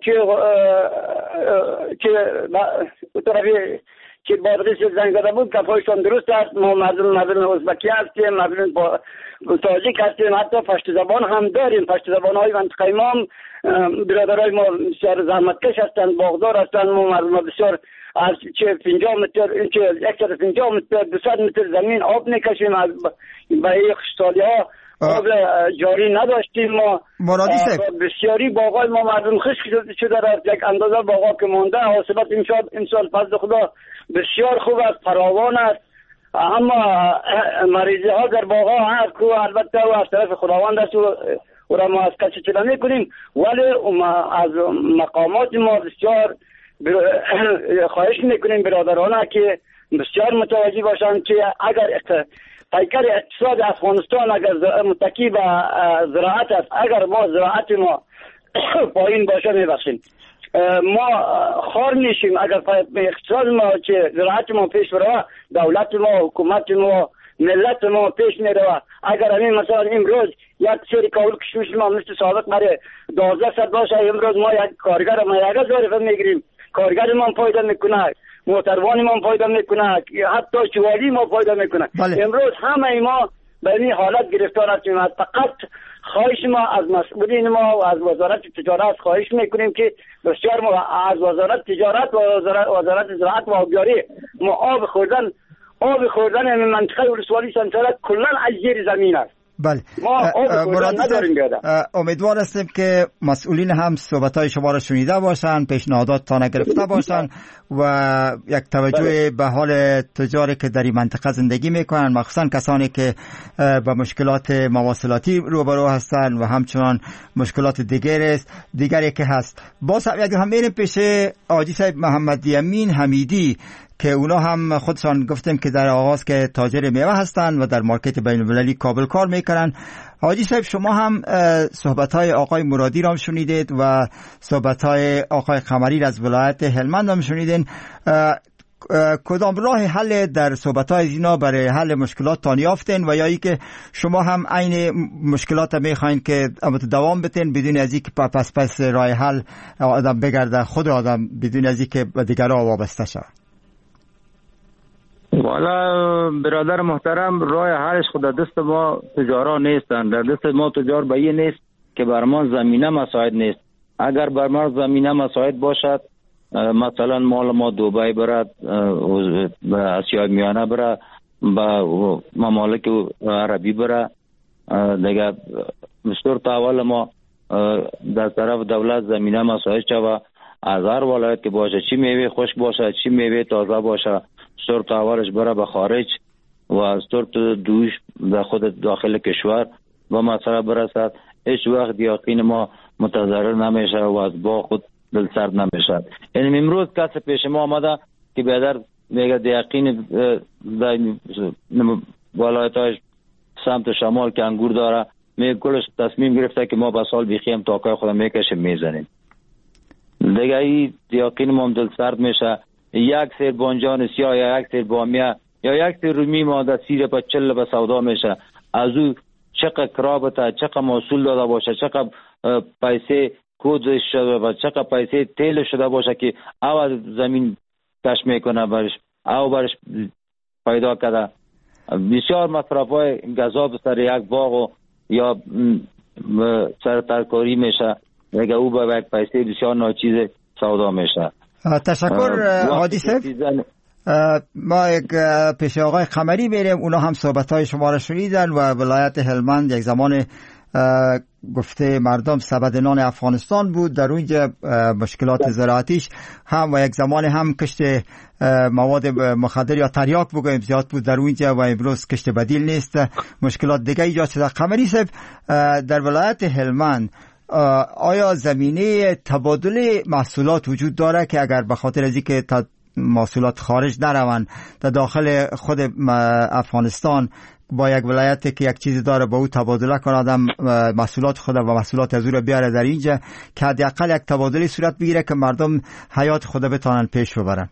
که بادغیس زنگ زده بود کفایشان درست است. ما مردم ازبکی هستیم، مردم تاجیک هستیم، حتی پشت زبان هم داریم. پشت زبان های منطقه ما هم برادرای ما بسیار زحمتکش هستند، باغدار هستند. ما مردم بسیار از چه 50 متر، چه 150 متر، 200 متر زمین آب میکشیم. از به سالی ها آب جاری نداشتیم. ما بسیاری باغای ما مردم خشک شده است. یک اندازه باغا که مونده حاصلات امسال فضل خدا بسیار خوب است، فراوان است. اما مریضی ها در باغا هست که البته و از طرف خداوند است و را ما از کسی چلا میکنیم، ولی از مقامات ما بسیار خواهش میکنیم برادرانه که بسیار متوجه باشند که اگر پیکر اقتصاد افغانستان اگر متکی به زراعت است، اگر ما زراعت ما پایین باشه میبخشیم ما خار میشیم. اگر اقتصاد ما که زراعت ما پیش بره، دولت ما، حکومت ما، ملت ما پیش میره. اگر همین مثلا امروز یک سری کاول کشمش ما مثل سابق برای 1200 باشه، امروز ما یک کارگر ما 1000 میگیریم، کارگر ما فایده میکنه، موتروان ما فایده میکنه، حتی چوالی ما فایده میکنه. امروز همه ما به این حالت گرفتار هستیم. فقط خواهش ما از مسئولین ما و از وزارت تجارت خواهش میکنیم که بسیار ما از وزارت تجارت و وزارت زراعت و آبیاری ما آب خوردن این منطقه ولسوالی سنترک کلا از زیر زمین است. بله، امیدوار هستیم که مسئولین هم صحبت‌های شما را شنیده باشند، پیشنهادات تا نگرفته باشند و یک توجه به حال تجاری که در این منطقه زندگی میکنند، مخصوصا کسانی که با مشکلات مواصلاتی روبرو هستند و همچنان مشکلات دیگری که هست. باز هم میریم پیش حاجی صاحب محمد یمین حمیدی که اونا هم خودشان گفتیم که در آغاز که تاجر میوه هستند و در مارکت بین المللی کابل کار میکنن. حاجی صاحب شما هم صحبت‌های آقای مرادی را هم شنیدید و صحبت‌های آقای قمری از ولایت هلمند هم شنیدین. کدام راه حل در صحبت‌های اینا برای حل مشکلات تان یافتین و یا ای که شما هم عین مشکلات میخواین که دوام بتین بدون از اینکه پس راه حل آدم بگرده خود آدم بدون از اینکه به دیگران وابسته شود؟ والا برادر محترم، راه حلش خود دست ما تجارا نیستن. در دست ما تجار به این نیست که بر ما زمینه مساعد نیست. اگر بر ما زمینه مساعد باشد، مثلا مال ما دبی برد، به آسیای میانه برد، به ممالک عربی برد، دیگه بسیار تاول ما در طرف دولت زمینه مساعد شود. از هر ولایت که باشه، چی میوه خشک باشه، چی میوه تازه باشه، صورت اولش بره به خارج و صورت دوش به خود داخل کشور و مسئله برسد. هیچ وقت یقین ما متضرر نمیشه و از با خود دل سرد نمیشه. یعنی امروز کسی پیش ما آمده که بیادر میگه یقین ولایت‌های سمت شمال که انگور داره، میگه کلش تصمیم گرفته که ما به سال بیخیم تاکای خودم میکشیم میزنیم. دیگه این یقین ما دل سرد میشه. یک سیر بانجان سیاه یا یک سیر بامیه یا یک سیر رومی ماده سیر به چل به سودا میشه. از او چقدر کرابطه، چقدر محصول داده باشه، چقدر پیسه کود شده باشه، چقدر پیسه تیل شده باشه که او زمین کش میکنه برش او برش پیدا کرده. بسیار مصرف های گذاب سر یک باغ یا سر ترکاری میشه، دیگه او به یک پیسه بسیار ناچیز سودا میشه. تشکر هادی صاحب. ما یک پیش آقای قمری بریم، اونا هم صحبت‌های شما را شنیدن و ولایت هلمند یک زمان گفته مردم سبد نان افغانستان بود، در اونجا مشکلات زراعتیش هم و یک زمان هم کشت مواد مخدر یا تریاک بگویم زیاد بود در اونجا و امروز کشت بدیل نیست، مشکلات دیگه ایجاد شده. قمری صاحب، در ولایت هلمند آیا زمینه تبادل محصولات وجود داره که اگر به خاطر از اینکه محصولات خارج نروند در داخل خود افغانستان با یک ولایتی که یک چیزی داره با او تبادله کنه، آدم محصولات خود و محصولات از او را بیاره در اینجا که حداقل یک تبادلی صورت بگیره که مردم حیات خود بتانن پیش ببرن؟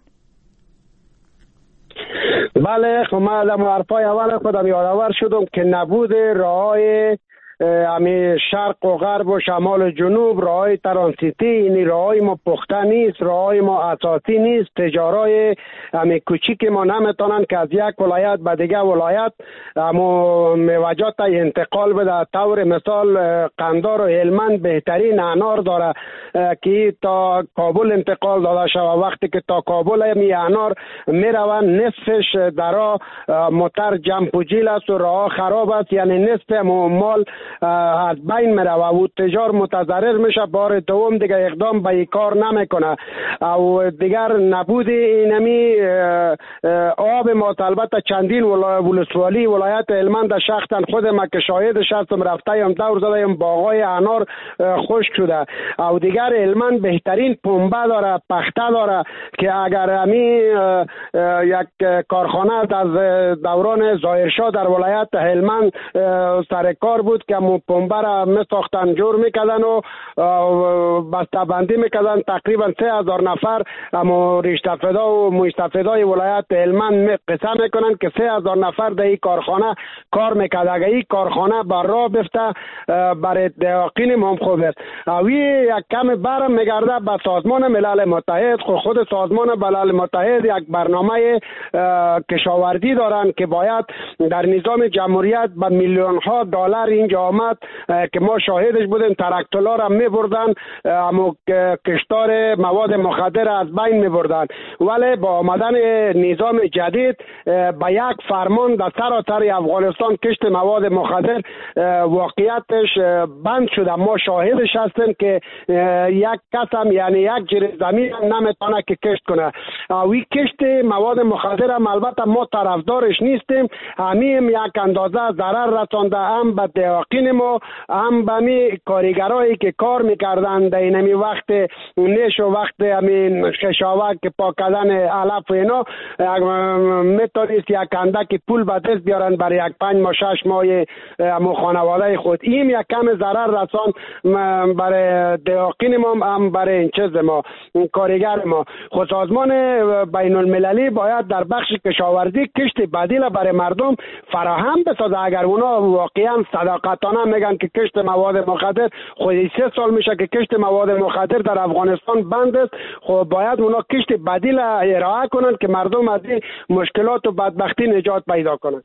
بله، خب من در حرفای اول خودم یادآور شدم که نبود راههای امی شرق و غرب و شمال و جنوب، راههای ترانزیتی، این راههای ما پخته نیست، راههای ما اساسی نیست. تجارای امی کوچیک ما نمیتونن که از یک ولایت به دیگه ولایت اما میوجات انتقال بده. طور مثال قندار و هلمند بهترین انار داره که تا کابل انتقال داده شده. وقتی که تا کابل می انار میروند نصفش در راه موتر جمع و جیل است و راه خراب است، یعنی نصف مال از بین میره و تجار متضرر میشه. بار دوم دیگه اقدام به این کار نمیکنه و دیگر نبود اینمی آب ما البته چندین ولسوالی ولایت هلمند شخصا خودم که شاهدش هستم رفتم دور زدم باغای انار خشک شده و دیگر هلمند بهترین پنبه داره، پخته داره که اگر امی یک کارخانه از دوران ظاهرشاه در ولایت هلمند سر کار بود که پنبه را میساختن، جور میکردن و بسته بندی میکردن. تقریبا 3000 نفر اما ریشتفدا و مستفدای ولایت هلمند قسم میکنن که 3000 نفر در این کارخانه کار میکرد. اگر این کارخانه بر راه بفته برای دهاقین هم خوب است. یک کم برم میگرده به سازمان ملل متحد. خود سازمان ملل متحد یک برنامه کشاورزی دارن که باید در نظام جمهوریت به میلیون ها دلار اینجا آمد که ما شاهدش بودیم. تراکتورها را میبردن اما کشتار مواد مخدر از بین میبردن، ولی با آمدن نظام جدید با یک فرمان در سراسر افغانستان کشت مواد مخدر واقعیتش بند شده. ما شاهدش هستیم که یک کس هم یعنی یک جریب زمین هم نمیتونه که کشت کنه. وی کشت مواد مخدر هم البته ما طرفدارش نیستیم. همین یک اندازه ضرر رسانده هم به دهاقین ما هم به می کارگرایی که کار میکردن در اینمی وقت نیش و وقت همین خشاوک که پاک کردن علف و اینا میتونست یک اندک پول به دست بیارن برای یک 5 ماه 6 ماه خانواده خود. این یک کم ضرر رسان برای دهاقین ما هم برای این چیز ما کارگر ما. خود سازمان بین المللی باید در بخش کشاورزی کشت بدیل برای مردم فراهم بسازه. اگر اونا واقعا صداقتانه میگن که کشت مواد مخدر خودی 3 سال میشه که کشت مواد مخدر در افغانستان بند است، خب باید اونا کشت بدیل ارائه کنن که مردم از این مشکلات و بدبختی نجات پیدا کنن.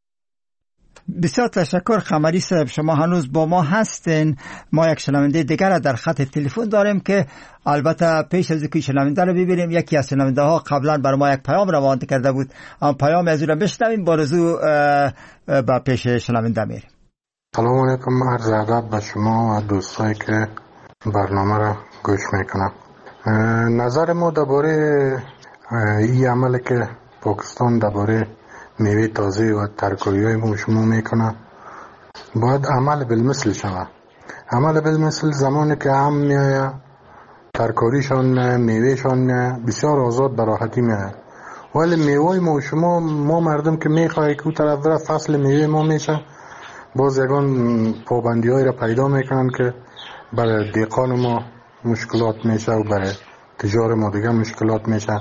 بسیار تشکر قمری صاحب، شما هنوز با ما هستین. ما یک شنونده دیگر را در خط تلفن داریم که البته پیش از اینکه شنونده رو ببینیم یکی از شنونده ها قبلا بر ما یک پیام روانه کرده بود. اما پیام از او را بشنویم بارزو با پیش شنونده میریم. سلام علیکم، عرض ادب به شما و دوستایی که برنامه را گوش میکنن. نظر ما درباره این عملی که پاکستان درباره میوه تازه و ترکاری‌های ما شما میکنه باید عمل بالمثل شود. عمل بالمثل زمانی که هم میایه ترکاریشان میوهشان بسیار آزاد براحتی میایه، ولی میوه ما شما ما مردم که میخواه که او طرف بره فصل میوه ما میشه باز یکان پابندی های را پیدا میکنن که برای دیقان ما مشکلات میشه و برای تجار ما دیگه مشکلات میشه.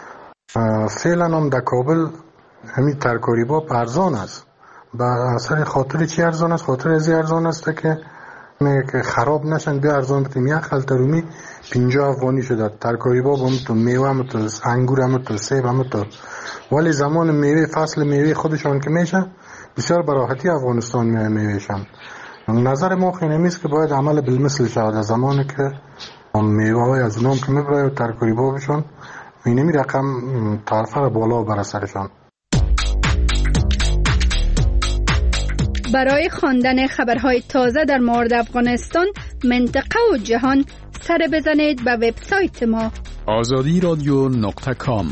فعلا هم در کابل همین ترکاری با ارزان است. به اثر خاطر چی ارزان است؟ خاطر ازی ارزان است که میگه که خراب نشن بیا ارزان بتیم. یک خلطه رومی 50 افغانی شده. ترکاری با همونطور، میوه همونطور، انگور همونطور، سیب همونطور. ولی زمان میوه فصل میوه خودشان که میشه بسیار براحتی افغانستان میوهشن. نظر ما خینمی است که باید عمل بالمثل شود. از زمانی که میوه های از اونام که میبره و ترکاری بابشون اینمی رقم تعرفه را بالا بره سرشان. برای خواندن خبرهای تازه در مورد افغانستان، منطقه و جهان سر بزنید به وبسایت ما azadiradyo.com.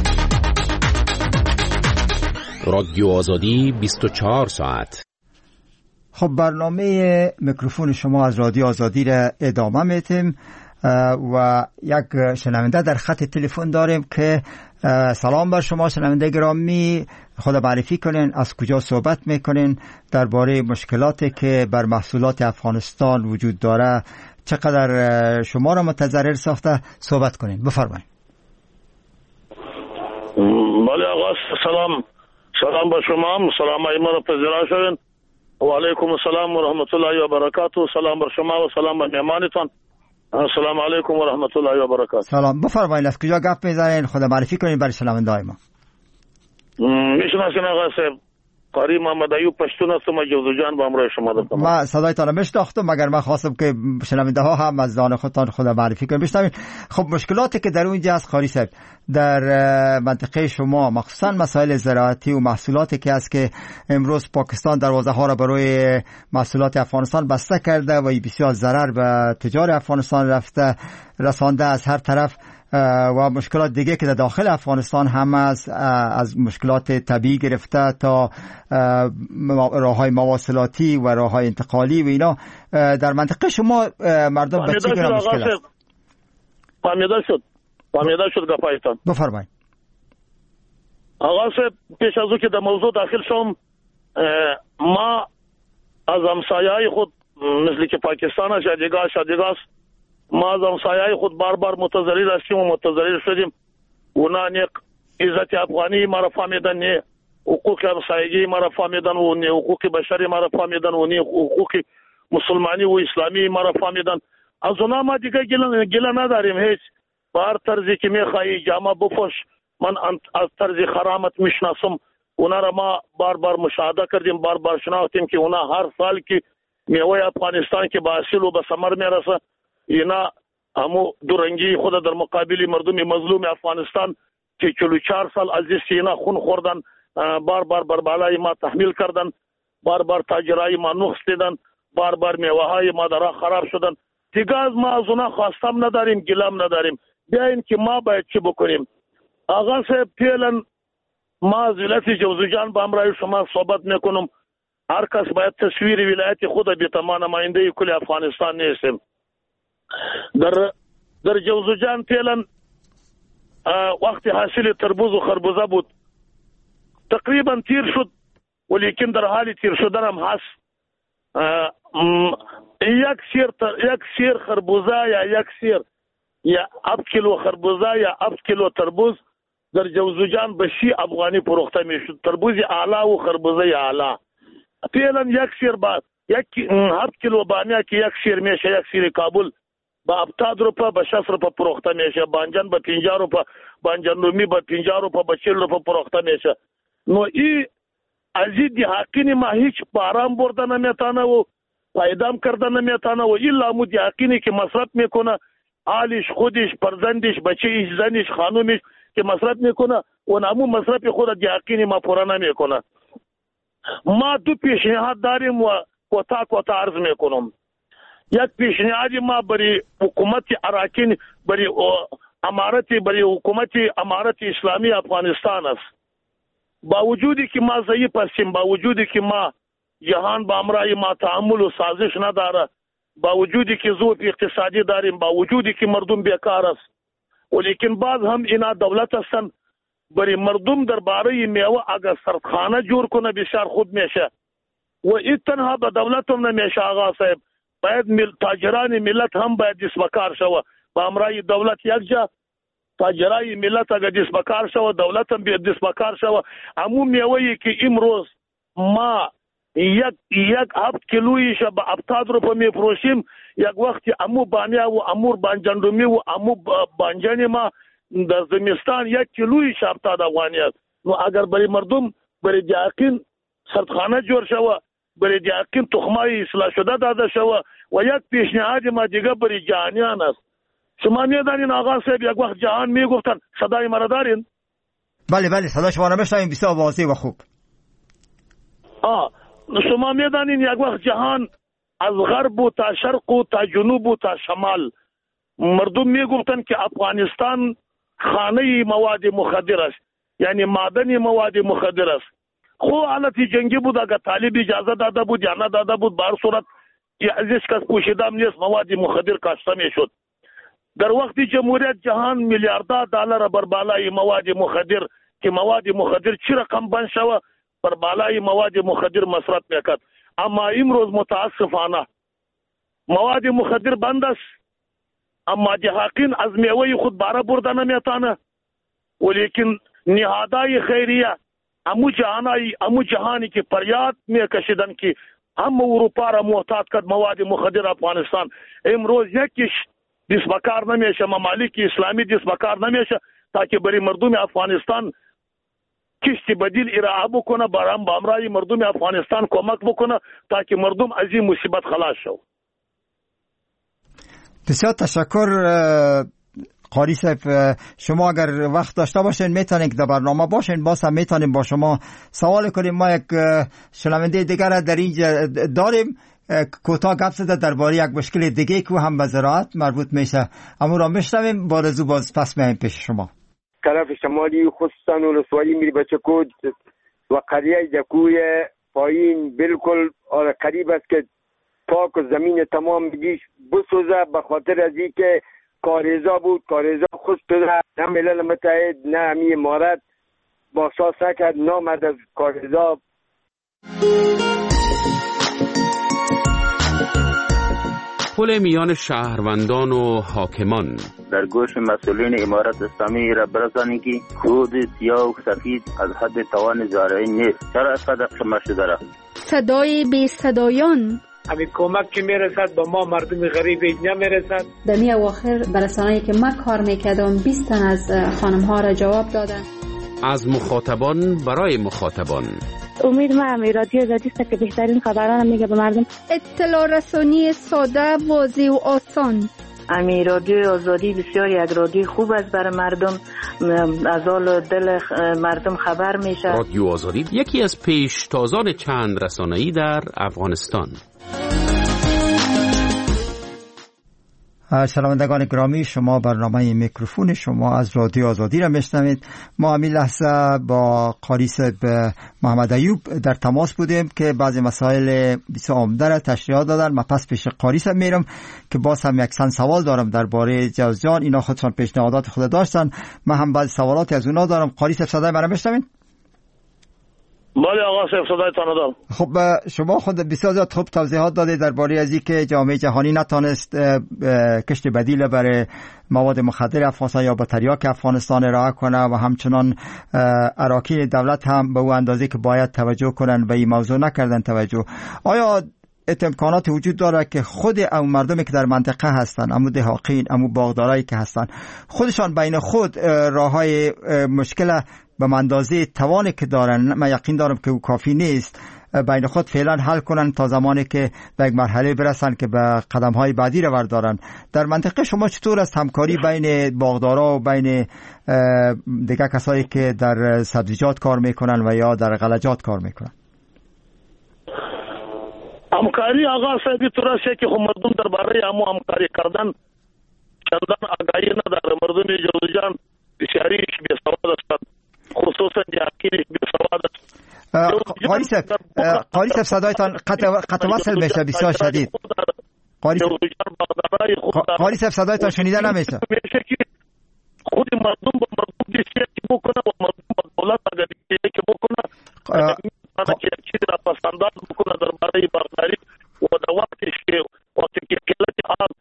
رادیو آزادی 24 ساعت. خب برنامه میکروفون شما از رادیو آزادی را ادامه میتیم و یک شنونده در خط تلفن داریم که سلام بر شما شنونده گرامی، خود معرفی کنین، از کجا صحبت میکنین، درباره مشکلاتی که بر محصولات افغانستان وجود داره چقدر شما را متضرر ساخته صحبت کنین. بفرمایید. بله آقا، سلام با شما، سلام ما را پذیرا شوین. و علیکم السلام و رحمت الله و برکاته. سلام بر شما و سلام بر مهمانتان. السلام علیکم و رحمت الله و برکاته. سلام، بفرمایید از کجا گپ میزنین، خود معرفی کنین برای شنونده‌های ما. میشناسین آقا صاحب، قاری محمد ایوب پشتون هستم، جوزو جان با همراه شما دارم. ما صدایتان رو میشناختم، مگر من خواستم که شنونده ها هم از آن خودتان خود معرفی کنیم بشنوین. خب مشکلاتی که در اونجا هست قاری صاحب در منطقه شما، مخصوصا مسائل زراعتی و محصولاتی که هست که امروز پاکستان دروازه ها را برای محصولات افغانستان بسته کرده و بسیار ضرر به تجار افغانستان رسانده از هر طرف، و مشکلات دیگه که در داخل افغانستان هم از مشکلات طبیعی گرفته تا راههای مواصلاتی و راههای انتقالی و اینا در منطقه شما مردم به چی گونه مشکل است؟ فهمیده شد گپایتان. بفرمایید. آقا صاحب پیش از او که در موضوع داخل شم، ما از همسایه‌های خود مثل که پاکستان شادیگاست ما از همسایه‌های خود بار متضرر هستیم و متضرر شدیم. اونا نه عزت افغانی ما را فهمیدن، نه حقوق همسایگی ما را فهمیدن و نه حقوق بشری ما را فهمیدن و نه حقوق مسلمانی و اسلامی ما را فهمیدن. از اونا ما دیگه گله نداریم هیچ. به هر طرزی که میخوایی جامعه بپوش، من از طرز خرامت میشناسم. اونا را ما بار مشاهده کردیم، بار شناختیم که اونا هر سال که میوه افغانستان که به حاصل و به ثمر میرسه، اینا همو دورنگی خود در مقابل مردم مظلوم افغانستان که 44 سال از اینا خون خوردن، بار بر بالای ما تحمیل کردن، بار تاجرای ما نقص دیدن، بار میوه های ما در خراب شدن. دیگه از ما از اونا خواستم نداریم، گلم نداریم. بیاین که ما باید چی بکنیم. آقا صاحب فعلا ما از ولایت جوزو جان با همراه شما صحبت میکنم. هر کس باید تصویر ولایت خود بی‌تما نماینده کل افغانستان نیستیم. در جوزو جان فعلا وقت حاصل تربوز و خربوزه بود، تقریبا تیر شد، ولیکن در حال تیر شدن هم هست. یک سیر خربوزه یا یک سیر یا 7 کیلو خربوزه یا 7 کیلو تربوز در جوزو جان به 30 افغانی فروخته میشد. تربوز اعلی و خربوزه اعلی. فعلا یک سیر با 7 کیلو بانیا که یک سیر میشه، یک سیر کابل با 70 روپه به 60 روپه فروخته میشه، بانجان به 50 روپه، بانجان رومی به 50 روپه، به 40 روپه فروخته میشه. نو ای ازید حقینی ما هیچ بارام برده نمیتانه و پیدام کرده نمیتانه و الا مو حقینی که مصرف میکنه، آلش خودش، پرزندش، بچهش، زنش، خانومش که مصرف میکنه و نمو مصرف خود حقینی ما پورا نمیکنه. ما دو پیشنهاد داریم و کوتا عرض میکنم. یک پیشنهادی ما برای حکومت اراکین، برای حکومت امارت اسلامی افغانستان است. با وجودی که ما ضعیف هستیم، با وجودی که ما جهان با امرای ما تعامل و سازش نداره، با وجودی که ضعف اقتصادی داریم، با وجودی که مردم بیکار است، ولیکن بعض هم اینا دولت هستن برای مردم درباره میوه اگر سردخانه جور کنه بسیار خوب میشه و این تنها به دولت هم نمیشه. آقا صاحب باید تاجران ملت هم باید دستبکار شوه. با امرای دولت یک جا تاجرای ملت اگر دستبکار شوه، دولت هم باید دستبکار شوه. همون میوهی که امروز ما یک 7 کیلویش به 70 روپه میفروشیم، یک وقتی امو بانیا و امور بانجان رومی و امو بانجان ما در زمستان 1 کیلویش 70 افغانی است. نو اگر برای مردم برای جاکین سردخانه جور شوه، برای یقین تخمای اصلاح شده داده شود و یک پیشنهاد ما دیگه برای جهانیان است. شما میدانین آقا صاحب یک وقت جهان میگفتن، صدای مرا دارین؟ بله صدا شما را میشنویم بسیار واضح و خوب. شما میدانین یک وقت جهان از غرب و تا شرق و تا جنوب و تا شمال مردم میگفتن که افغانستان خانه مواد مخدر است، یعنی معدن مواد مخدر است. خو حالت جنگی بود، اگر طالب اجازه داده بود یا نه داده بود، بهر صورت ازش کس پوشیدم نیست، مواد مخدر کاشته میشد. در وقت جمهوریت جهان میلیاردها دلار بر بالای مواد مخدر که مواد مخدر چی رقم بند شوه بر بالای مواد مخدر مصرف میکرد. اما امروز متاسفانه مواد مخدر بند است، اما جهاقین از میوه خود باره برده نمیتانه، ولیکن نهادهای خیریه امو جهانی که پریاد میکشیدن که هم اروپا را محتاط کرد مواد مخدر افغانستان، امروز یکیش دست بکار نمیشه، ممالک اسلامی دست بکار نمیشه تا که برای مردم افغانستان کشتی بدیل ارائه بکنه، برام با امرای مردم افغانستان کمک بکنه تا که مردم از این مصیبت خلاص شو. بسیار تشکر قاری صاحب. شما اگر وقت داشته باشین میتونین که در برنامه باشین، باز هم میتونیم با شما سوال کنیم. ما یک شنونده دیگر در اینجا داریم، کوتاه گپ زده درباره یک مشکل دیگه که هم به زراعت مربوط میشه. اما را میشنویم، با رزو باز پس میایم پیش شما. طرف شمالی خصوصا ولسوالی میری بچکود و قریه جکوی پایین بالکل قریب است که پاک و زمین تمام بگیش بسوزه، به خاطر از این که کاریزا بود، کاریزا خست شده، نه ملل متحد نه همی امارت باساس نکرد، نامد از کاریزا. پل میان شهروندان و حاکمان در گوش مسئولین امارت اسلامی را برسانی که خود سیاه و سفید از حد توان زارعی نیست. چرا از قدر قمه شده را؟ صدای بی صدایان، همین کمک که میرسد با ما مردم غریب نمیرسد. در می اواخر برسانه‌ای که من کار میکردم 20 تن از خانم ها را جواب دادن. از مخاطبان برای مخاطبان. امید ما رادیو آزادی است که بهترین خبران میگه به مردم. اطلاع رسانی ساده، واضح و آسان. امی رادیو آزادی بسیار یک رادیو خوب است برای مردم، از حال دل مردم خبر میشه. رادیو آزادی یکی از پیشتازان چند رسانه‌ای در افغانستان. شنوندگان گرامی، شما برنامه میکروفون شما از رادیو آزادی را میشنوید. ما همین لحظه با قاری صاحب محمد ایوب در تماس بودیم که بعضی مسائل بسیار عمده را تشریح دادن. من پس پیش قاری صاحب میرم که باز هم یک سوال دارم درباره جوزجان. اینا خودشان پیشنهادات خود داشتن، من هم بعضی سوالاتی از اونا دارم. قاری صاحب صدای من را میشنوید؟ بله آقا صاحب صدایتان دارم. خب شما خود بسیار زیاد خوب توضیحات دادید درباره از اینکه جامعه جهانی نتونست کشت بدیل برای مواد مخدر افغانستان یا بطریاک افغانستان ارائه کنه و همچنان اراکین دولت هم به اون اندازه که باید توجه کنن به این موضوع نکردن توجه. آیا امکانات وجود داره که خود اون مردمی که در منطقه هستن، امو دهاقین، امو باغدارایی که هستن، خودشان بین خود راههای مشکل به اندازه توانی که دارن، من یقین دارم که او کافی نیست، بین خود فعلا حل کنن تا زمانی که به یک مرحله برسن که به قدم‌های بعدی رو بردارن. در منطقه شما چطور است همکاری بین باغدارا و بین دیگه کسایی که در سبزیجات کار میکنن و یا در غلجات کار میکنن؟ همکاری آقا صاحبی طور است که مردم درباره همو همکاری کردن چندان آگاهی نداره. مردم جوزجان بسیاریش بی‌سواد هستند، خصوصا یقینش بی‌سواد است. قاری صاحب صدایتان قطع وصل میشه بسیار شدید. قاری صاحب صدایتان شنیده نمیشه. خود مردم با مردم دیگه که بکنه و مردم با دولت اگر دیگه که بکنه که چیزی را پسنداز بکنه درباره باغداری و در وقتی که کلت آب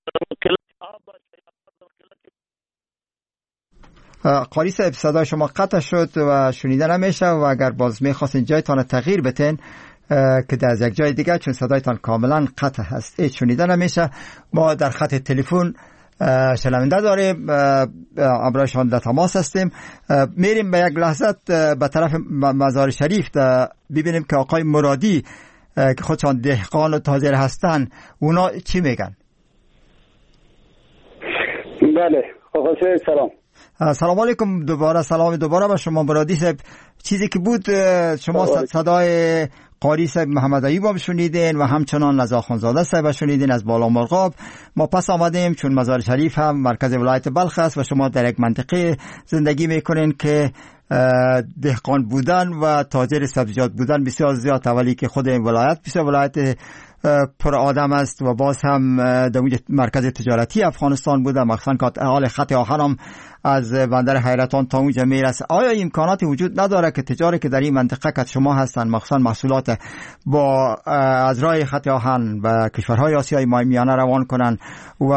قاری صاحب صدای شما قطع شد و شنیده نمیشه و اگر باز میخواستین جایتان تغییر بتین که در یک جای دیگه، چون صدایتان کاملا قطع هست، هیچ شنیده نمیشه. ما در خط تلفن شنونده داریم، امرایشان در تماس هستیم. میریم به یک لحظه به طرف مزار شریف ببینیم که آقای مرادی که خودشان دهقان و تاجر هستن، اونا چی میگن؟ بله آقای سلام. سلام علیکم دوباره. سلام دوباره به شما برادی صاحب. چیزی که بود شما صدای قاری صاحب محمد ایوب هم شنیدین و همچنان رضا خانزاده صاحب شنیدین از بالا مرغاب. ما پس آمدیم چون مزار شریف هم مرکز ولایت بلخ است و شما در یک منطقه زندگی میکنین که دهقان بودن و تاجر سبزیجات بودن بسیار زیاد، اولی که خود این ولایت بسیار ولایت پر آدم است و باز هم در مرکز تجارتی افغانستان بوده، مخصوصا که حال خط آخر هم از بندر حیرتان تا اونجا میرسه. آیا امکاناتی وجود نداره که تجاری که در این منطقه که شما هستن، مخصوصا محصولات با از راه خط آهن و کشورهای آسیای میانه روان کنن و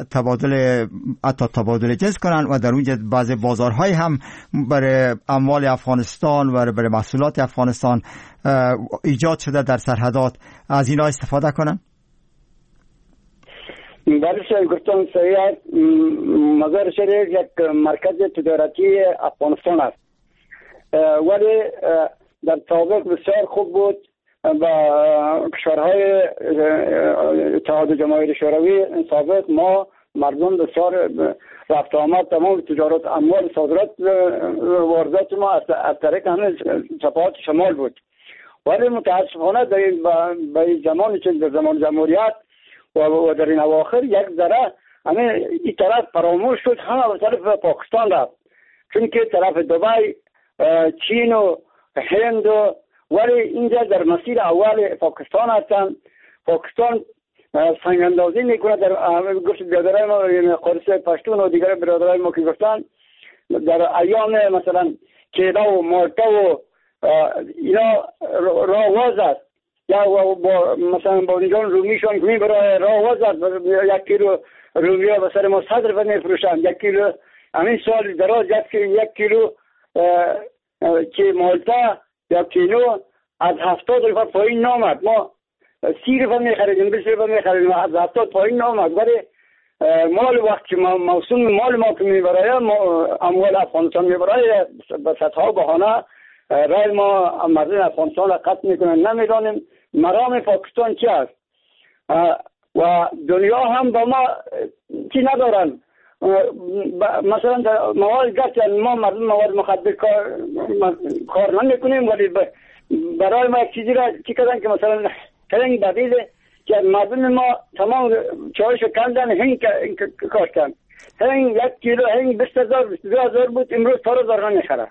تبادل جنس کنن و در اونجا بعض بازارهای هم برای اموال افغانستان و برای محصولات افغانستان ایجاد شده در سرحدات، از اینا استفاده کنن؟ بله شاید گفتم صحیح است. مزار شریف یک مرکز تجارتی افغانستان است، ولی در سابق بسیار خوب بود و کشورهای اتحاد جماهیر شوروی سابق ما مردم بسیار رفت آمد، تمام تجارت اموال صادرات واردات ما از طریق همین صفحات شمال بود. ولی متاسفانه در این زمان چون در زمان جمهوریت و در این اواخر یک ذره همین این طرف فراموش شد، همه به طرف پاکستان رفت، چون که طرف دبی، چین و هند ولی اینجا در مسیر اول پاکستان هستن. پاکستان سنگ اندازی میکنه در گفت برادرای ما قرص پشتون و دیگر برادرای ما که گفتن در ایام مثلا کیدا و مالتا و اینا راه واز است، یا با مثلا با اینجان رومیشان که میبره راه واز است، 1 کیلو رومی ها به سر ما 100 روپیه میفروشن. 1 کیلو همین سال دراز 1 کیلو که مالتا یا کینو از 70 روپیه پایین نامد. ما 30 روپیه میخریدیم، 20 روپیه میخریدیم، از 70 پایین نامد. ولی مال وقتی موسم مال ما که میبره اموال افغانستان میبره به صدها بهانه رای ما مردم افغانستان را قطع میکنن. نمیدانیم مرام پاکستان چی است و دنیا هم با ما چی ندارن. مثلا مواد گفتن ما مردم مواد مخدر کار نمیکنیم، ولی برای ما یک چیزی را چی کردن که مثلا کلنگ بدیده که مردم ما تمام چایش کندن هنگ کاشتن. هنگ 1 کیلو هنگ 20,000 22,000 بود، امروز 4,000 نمیخره.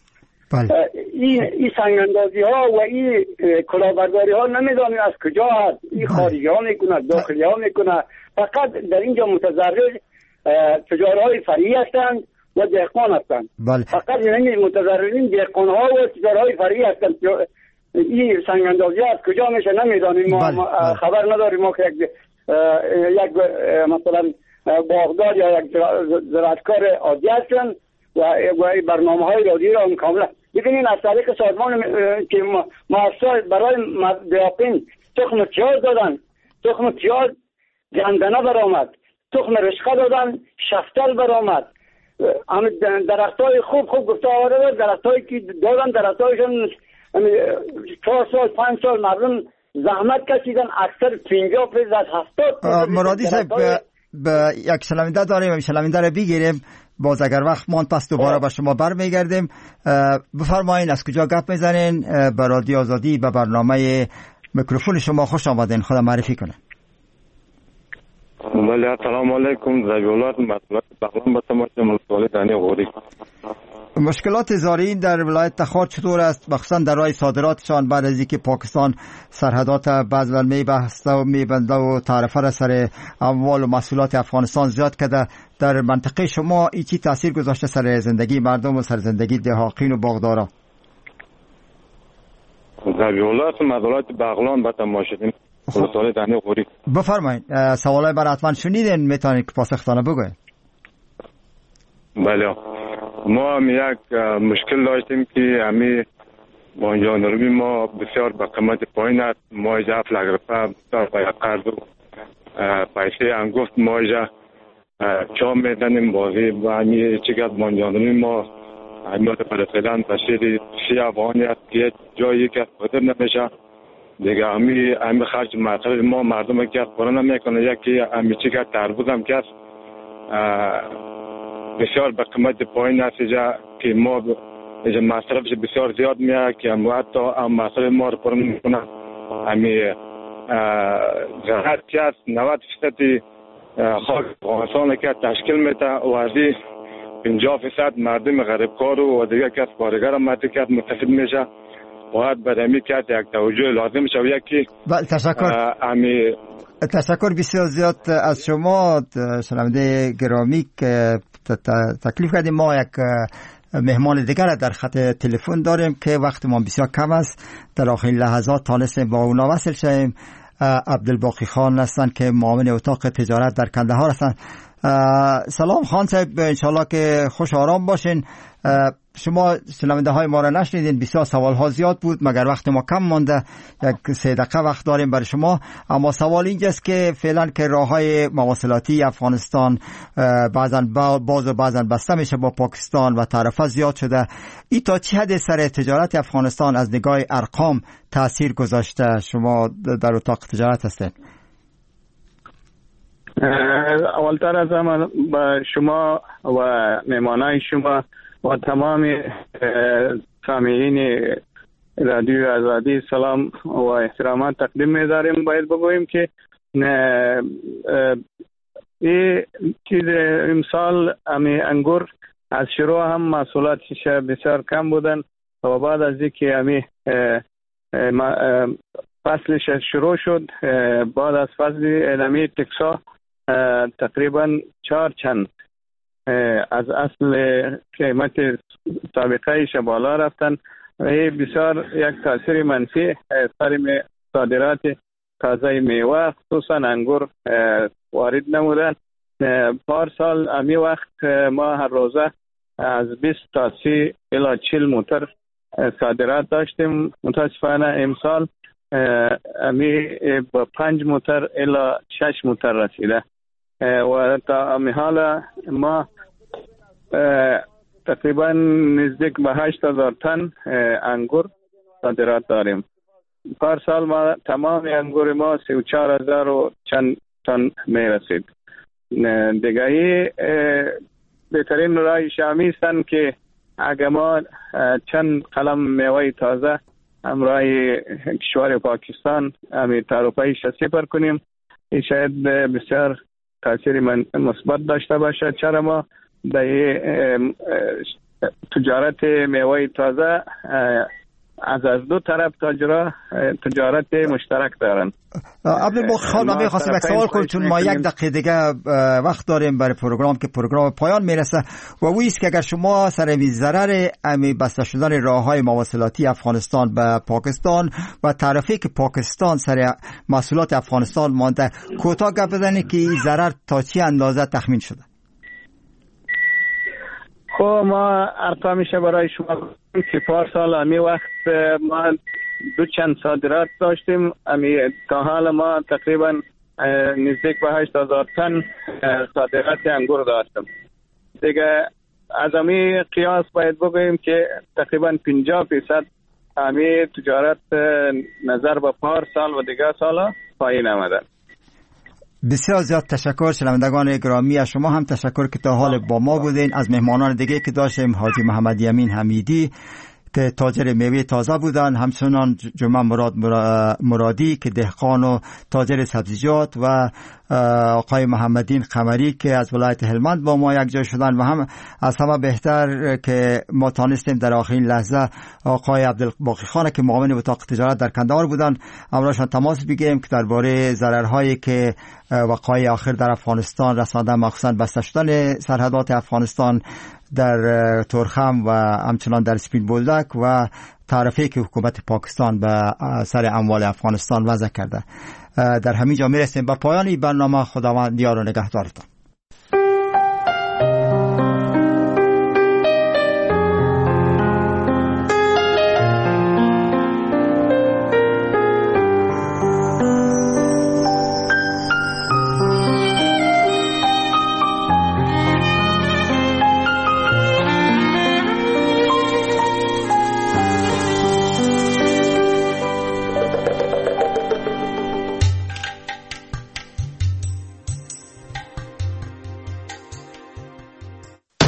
این سنگاندازی ها و این کلاهبرداری ها نمیدونیم از کجا هست. این خارجی ها میکنه، داخلی ها میکنه. فقط در اینجا متضرر تجارهای فرعی هستند و دهقان هستند. فقط این متضررین دهقان ها و تجارهای فرعی هستند. این سنگاندازی ها از کجا میشه نمیدونیم. ما خبر نداریم. ما که یک مثلا باغدار یا یک زراعتکار عادی هستند و برنامه های رادیویی را هم کاملا ببینین از طریق سازمان که مؤسسه برای دیاپین تخم پیاز دادن، تخم پیاز گندنه برآمد، تخم رشقه دادن، شفتل برآمد. همه درختای خوب گفته آورده، درختایی که دادن درختایشون 4 سال 5 سال مردم زحمت کشیدن، اکثر 50 پیز از 70. مرادی صاحب به یک شنونده داریم، شنونده رو بگیریم، باز اگر وقت ماند پس دوباره به شما برمیگردیم. بفرمایین از کجا گپ میزنین؟ به رادیو آزادی به برنامه میکروفون شما خوش آمدین. خدا معرفی کنه. بله السلام علیکم. زبیولات مسئولات بغلان به تماش ملتولی دانی غوری. مشکلات زارعین در ولایت تخار چطور است، مخصوصا در راه صادراتشان بعد از اینکه پاکستان سرحدات بعض میبسته و میبنده و تعرفه را سر اموال و محصولات افغانستان زیاد کرده؟ در منطقه شما ای چی تاثیر گذاشته سر زندگی مردم و سر زندگی دهاقین و باغدارا؟ زبیولات مسئولات بغلان به تماش ملتولی دانی غوری. بفرمایید. سوالای برای حتما شنیدین، میتونید که پاسختانه بگوید. بله ما هم یک مشکل داشتیم که همی بانجانروی ما بسیار به قیمت پایین است. ما اینجا 7 لک روپیه بسیار با یک قرض و پیسه انگفت ما اینجا چام میدنیم بازی و همی چقدر بانجانروی ما همیات پرسیدن بسیاری 30 افغانی است که جایی که قدر نمیشه دیگه امی خرج مطلب ما مردم که قرآن نمیکنه. یکی امی چی که تربوز هم که بسیار به قیمت پایین است که ما مصرفش بسیار زیاد میاد که حتی مصرف ما رو پر میکنه. امی زراعت که است 90% خاک افغانستان که تشکیل میده و از 50% مردم غریبکار و دیگه کس کارگر متفید میشه. باید برای که یک توجه لازم شد. یکی تشکر بسیار زیاد از شما شنونده گرامی که تکلیف کردیم. ما یک مهمان دیگر در خط تلفن داریم که وقت ما بسیار کم است. در آخرین لحظات تانستیم با اونا وصل شویم. عبدالباقی خان هستند که معاون اتاق تجارت در کندهار هستند. سلام خان صاحب، انشالله که خوش آرام باشین. شما شنونده های ما را نشنیدین، بسیار سوال ها زیاد بود مگر وقت ما کم مانده، یک 3 دقیقه وقت داریم برای شما. اما سوال اینجاست که فعلا که راه های مواصلاتی افغانستان بعضن باز و بعضن بسته میشه با پاکستان و تعرفه زیاد شده، این تا چه حد سر تجارت افغانستان از نگاه ارقام تاثیر گذاشته؟ شما در اتاق تجارت هستین. اولتر از همه با شما و مهمانای شما و تمام سامعین رادیو آزادی سلام و احترامات تقدیم می‌داریم. باید بگوییم که این چیز امسال انگور از شروع هم محصولاتش بسیار کم بودن و بعد از اینکه فصلش شروع شد، بعد از فصل اعلامی تکسا تقریبا 4 چند از اصل قیمت سابقه ایش بالا رفتن. این بسیار یک تاثیر منفی سر صادرات تازه میوه خصوصا انگور وارد نمودن. پارسال امی وقت ما هر روزه از 20 تا 30 الی 40 موتر صادرات داشتیم. متاسفانه امسال امی با 5 موتر الی 6 موتر رسیده و تا امی حال ما تقریبا نزدیک به 8,000 تن انگور صادرات داریم. پارسال ما تمام انگور ما 34,000 و چند تن می رسید. دیگه بهترین رای شامی هستند که اگر ما چند قلم میوه تازه همراه کشور پاکستان همی تعرفه صفر کنیم، این شاید بسیار تاثیر مثبت داشته باشه. چرا ما در تجارت میوه تازه از دو طرف تجارت مشترک دارن. عبدالباقی خان، من می‌خواستم یک سوال کنم چون ما 1 دقیقه دیگه وقت داریم برای پروگرام که پروگرام پایان میرسه و ویست که اگر شما سر ضرر بسته شدن راه‌های مواصلاتی افغانستان به پاکستان و تعرفه که پاکستان سر محصولات افغانستان مانده کوتاه گپ بزنید که این ضرر تا چه اندازه تخمین شده؟ خب ما ارقامش برای شما که پارسال امی وقت ما 2 چند صادرات داشتیم. امی تا حال ما تقریبا نزدیک به 8,000 تن صادرات انگور داشتیم. دیگه از امی قیاس باید بگوییم که تقریبا 50% امی تجارت نظر به پارسال و دیگه سالا پایین آمده. بسیار زیاد تشکر شنوندگان گرامی، از شما هم تشکر که تا حال با ما بودین. از مهمانان دیگه که داشتیم حاجی محمد یمین حمیدی که تاجر میوه تازه بودن، همچنان جمعه مرادی که دهقان و تاجر سبزیجات و آقای محمدین قمری که از ولایت هلمند با ما یک جا شدن و هم از همه بهتر که ما تانستیم در آخرین لحظه آقای عبدالباقی خان که معاون اتاق تجارت در کندهار بودن امراشان تماس بگیریم که درباره ضررهایی که وقایع آخر در افغانستان رسانده، مخصوصا بسته شدن سرحدات افغانستان در تورخم و همچنان در سپین بولدک و تعرفه‌ای که حکومت پاکستان به سر اموال افغانستان وضع کرده. در همین جا میرسیم به پایان این برنامه. خداوند یار و نگهدارتان.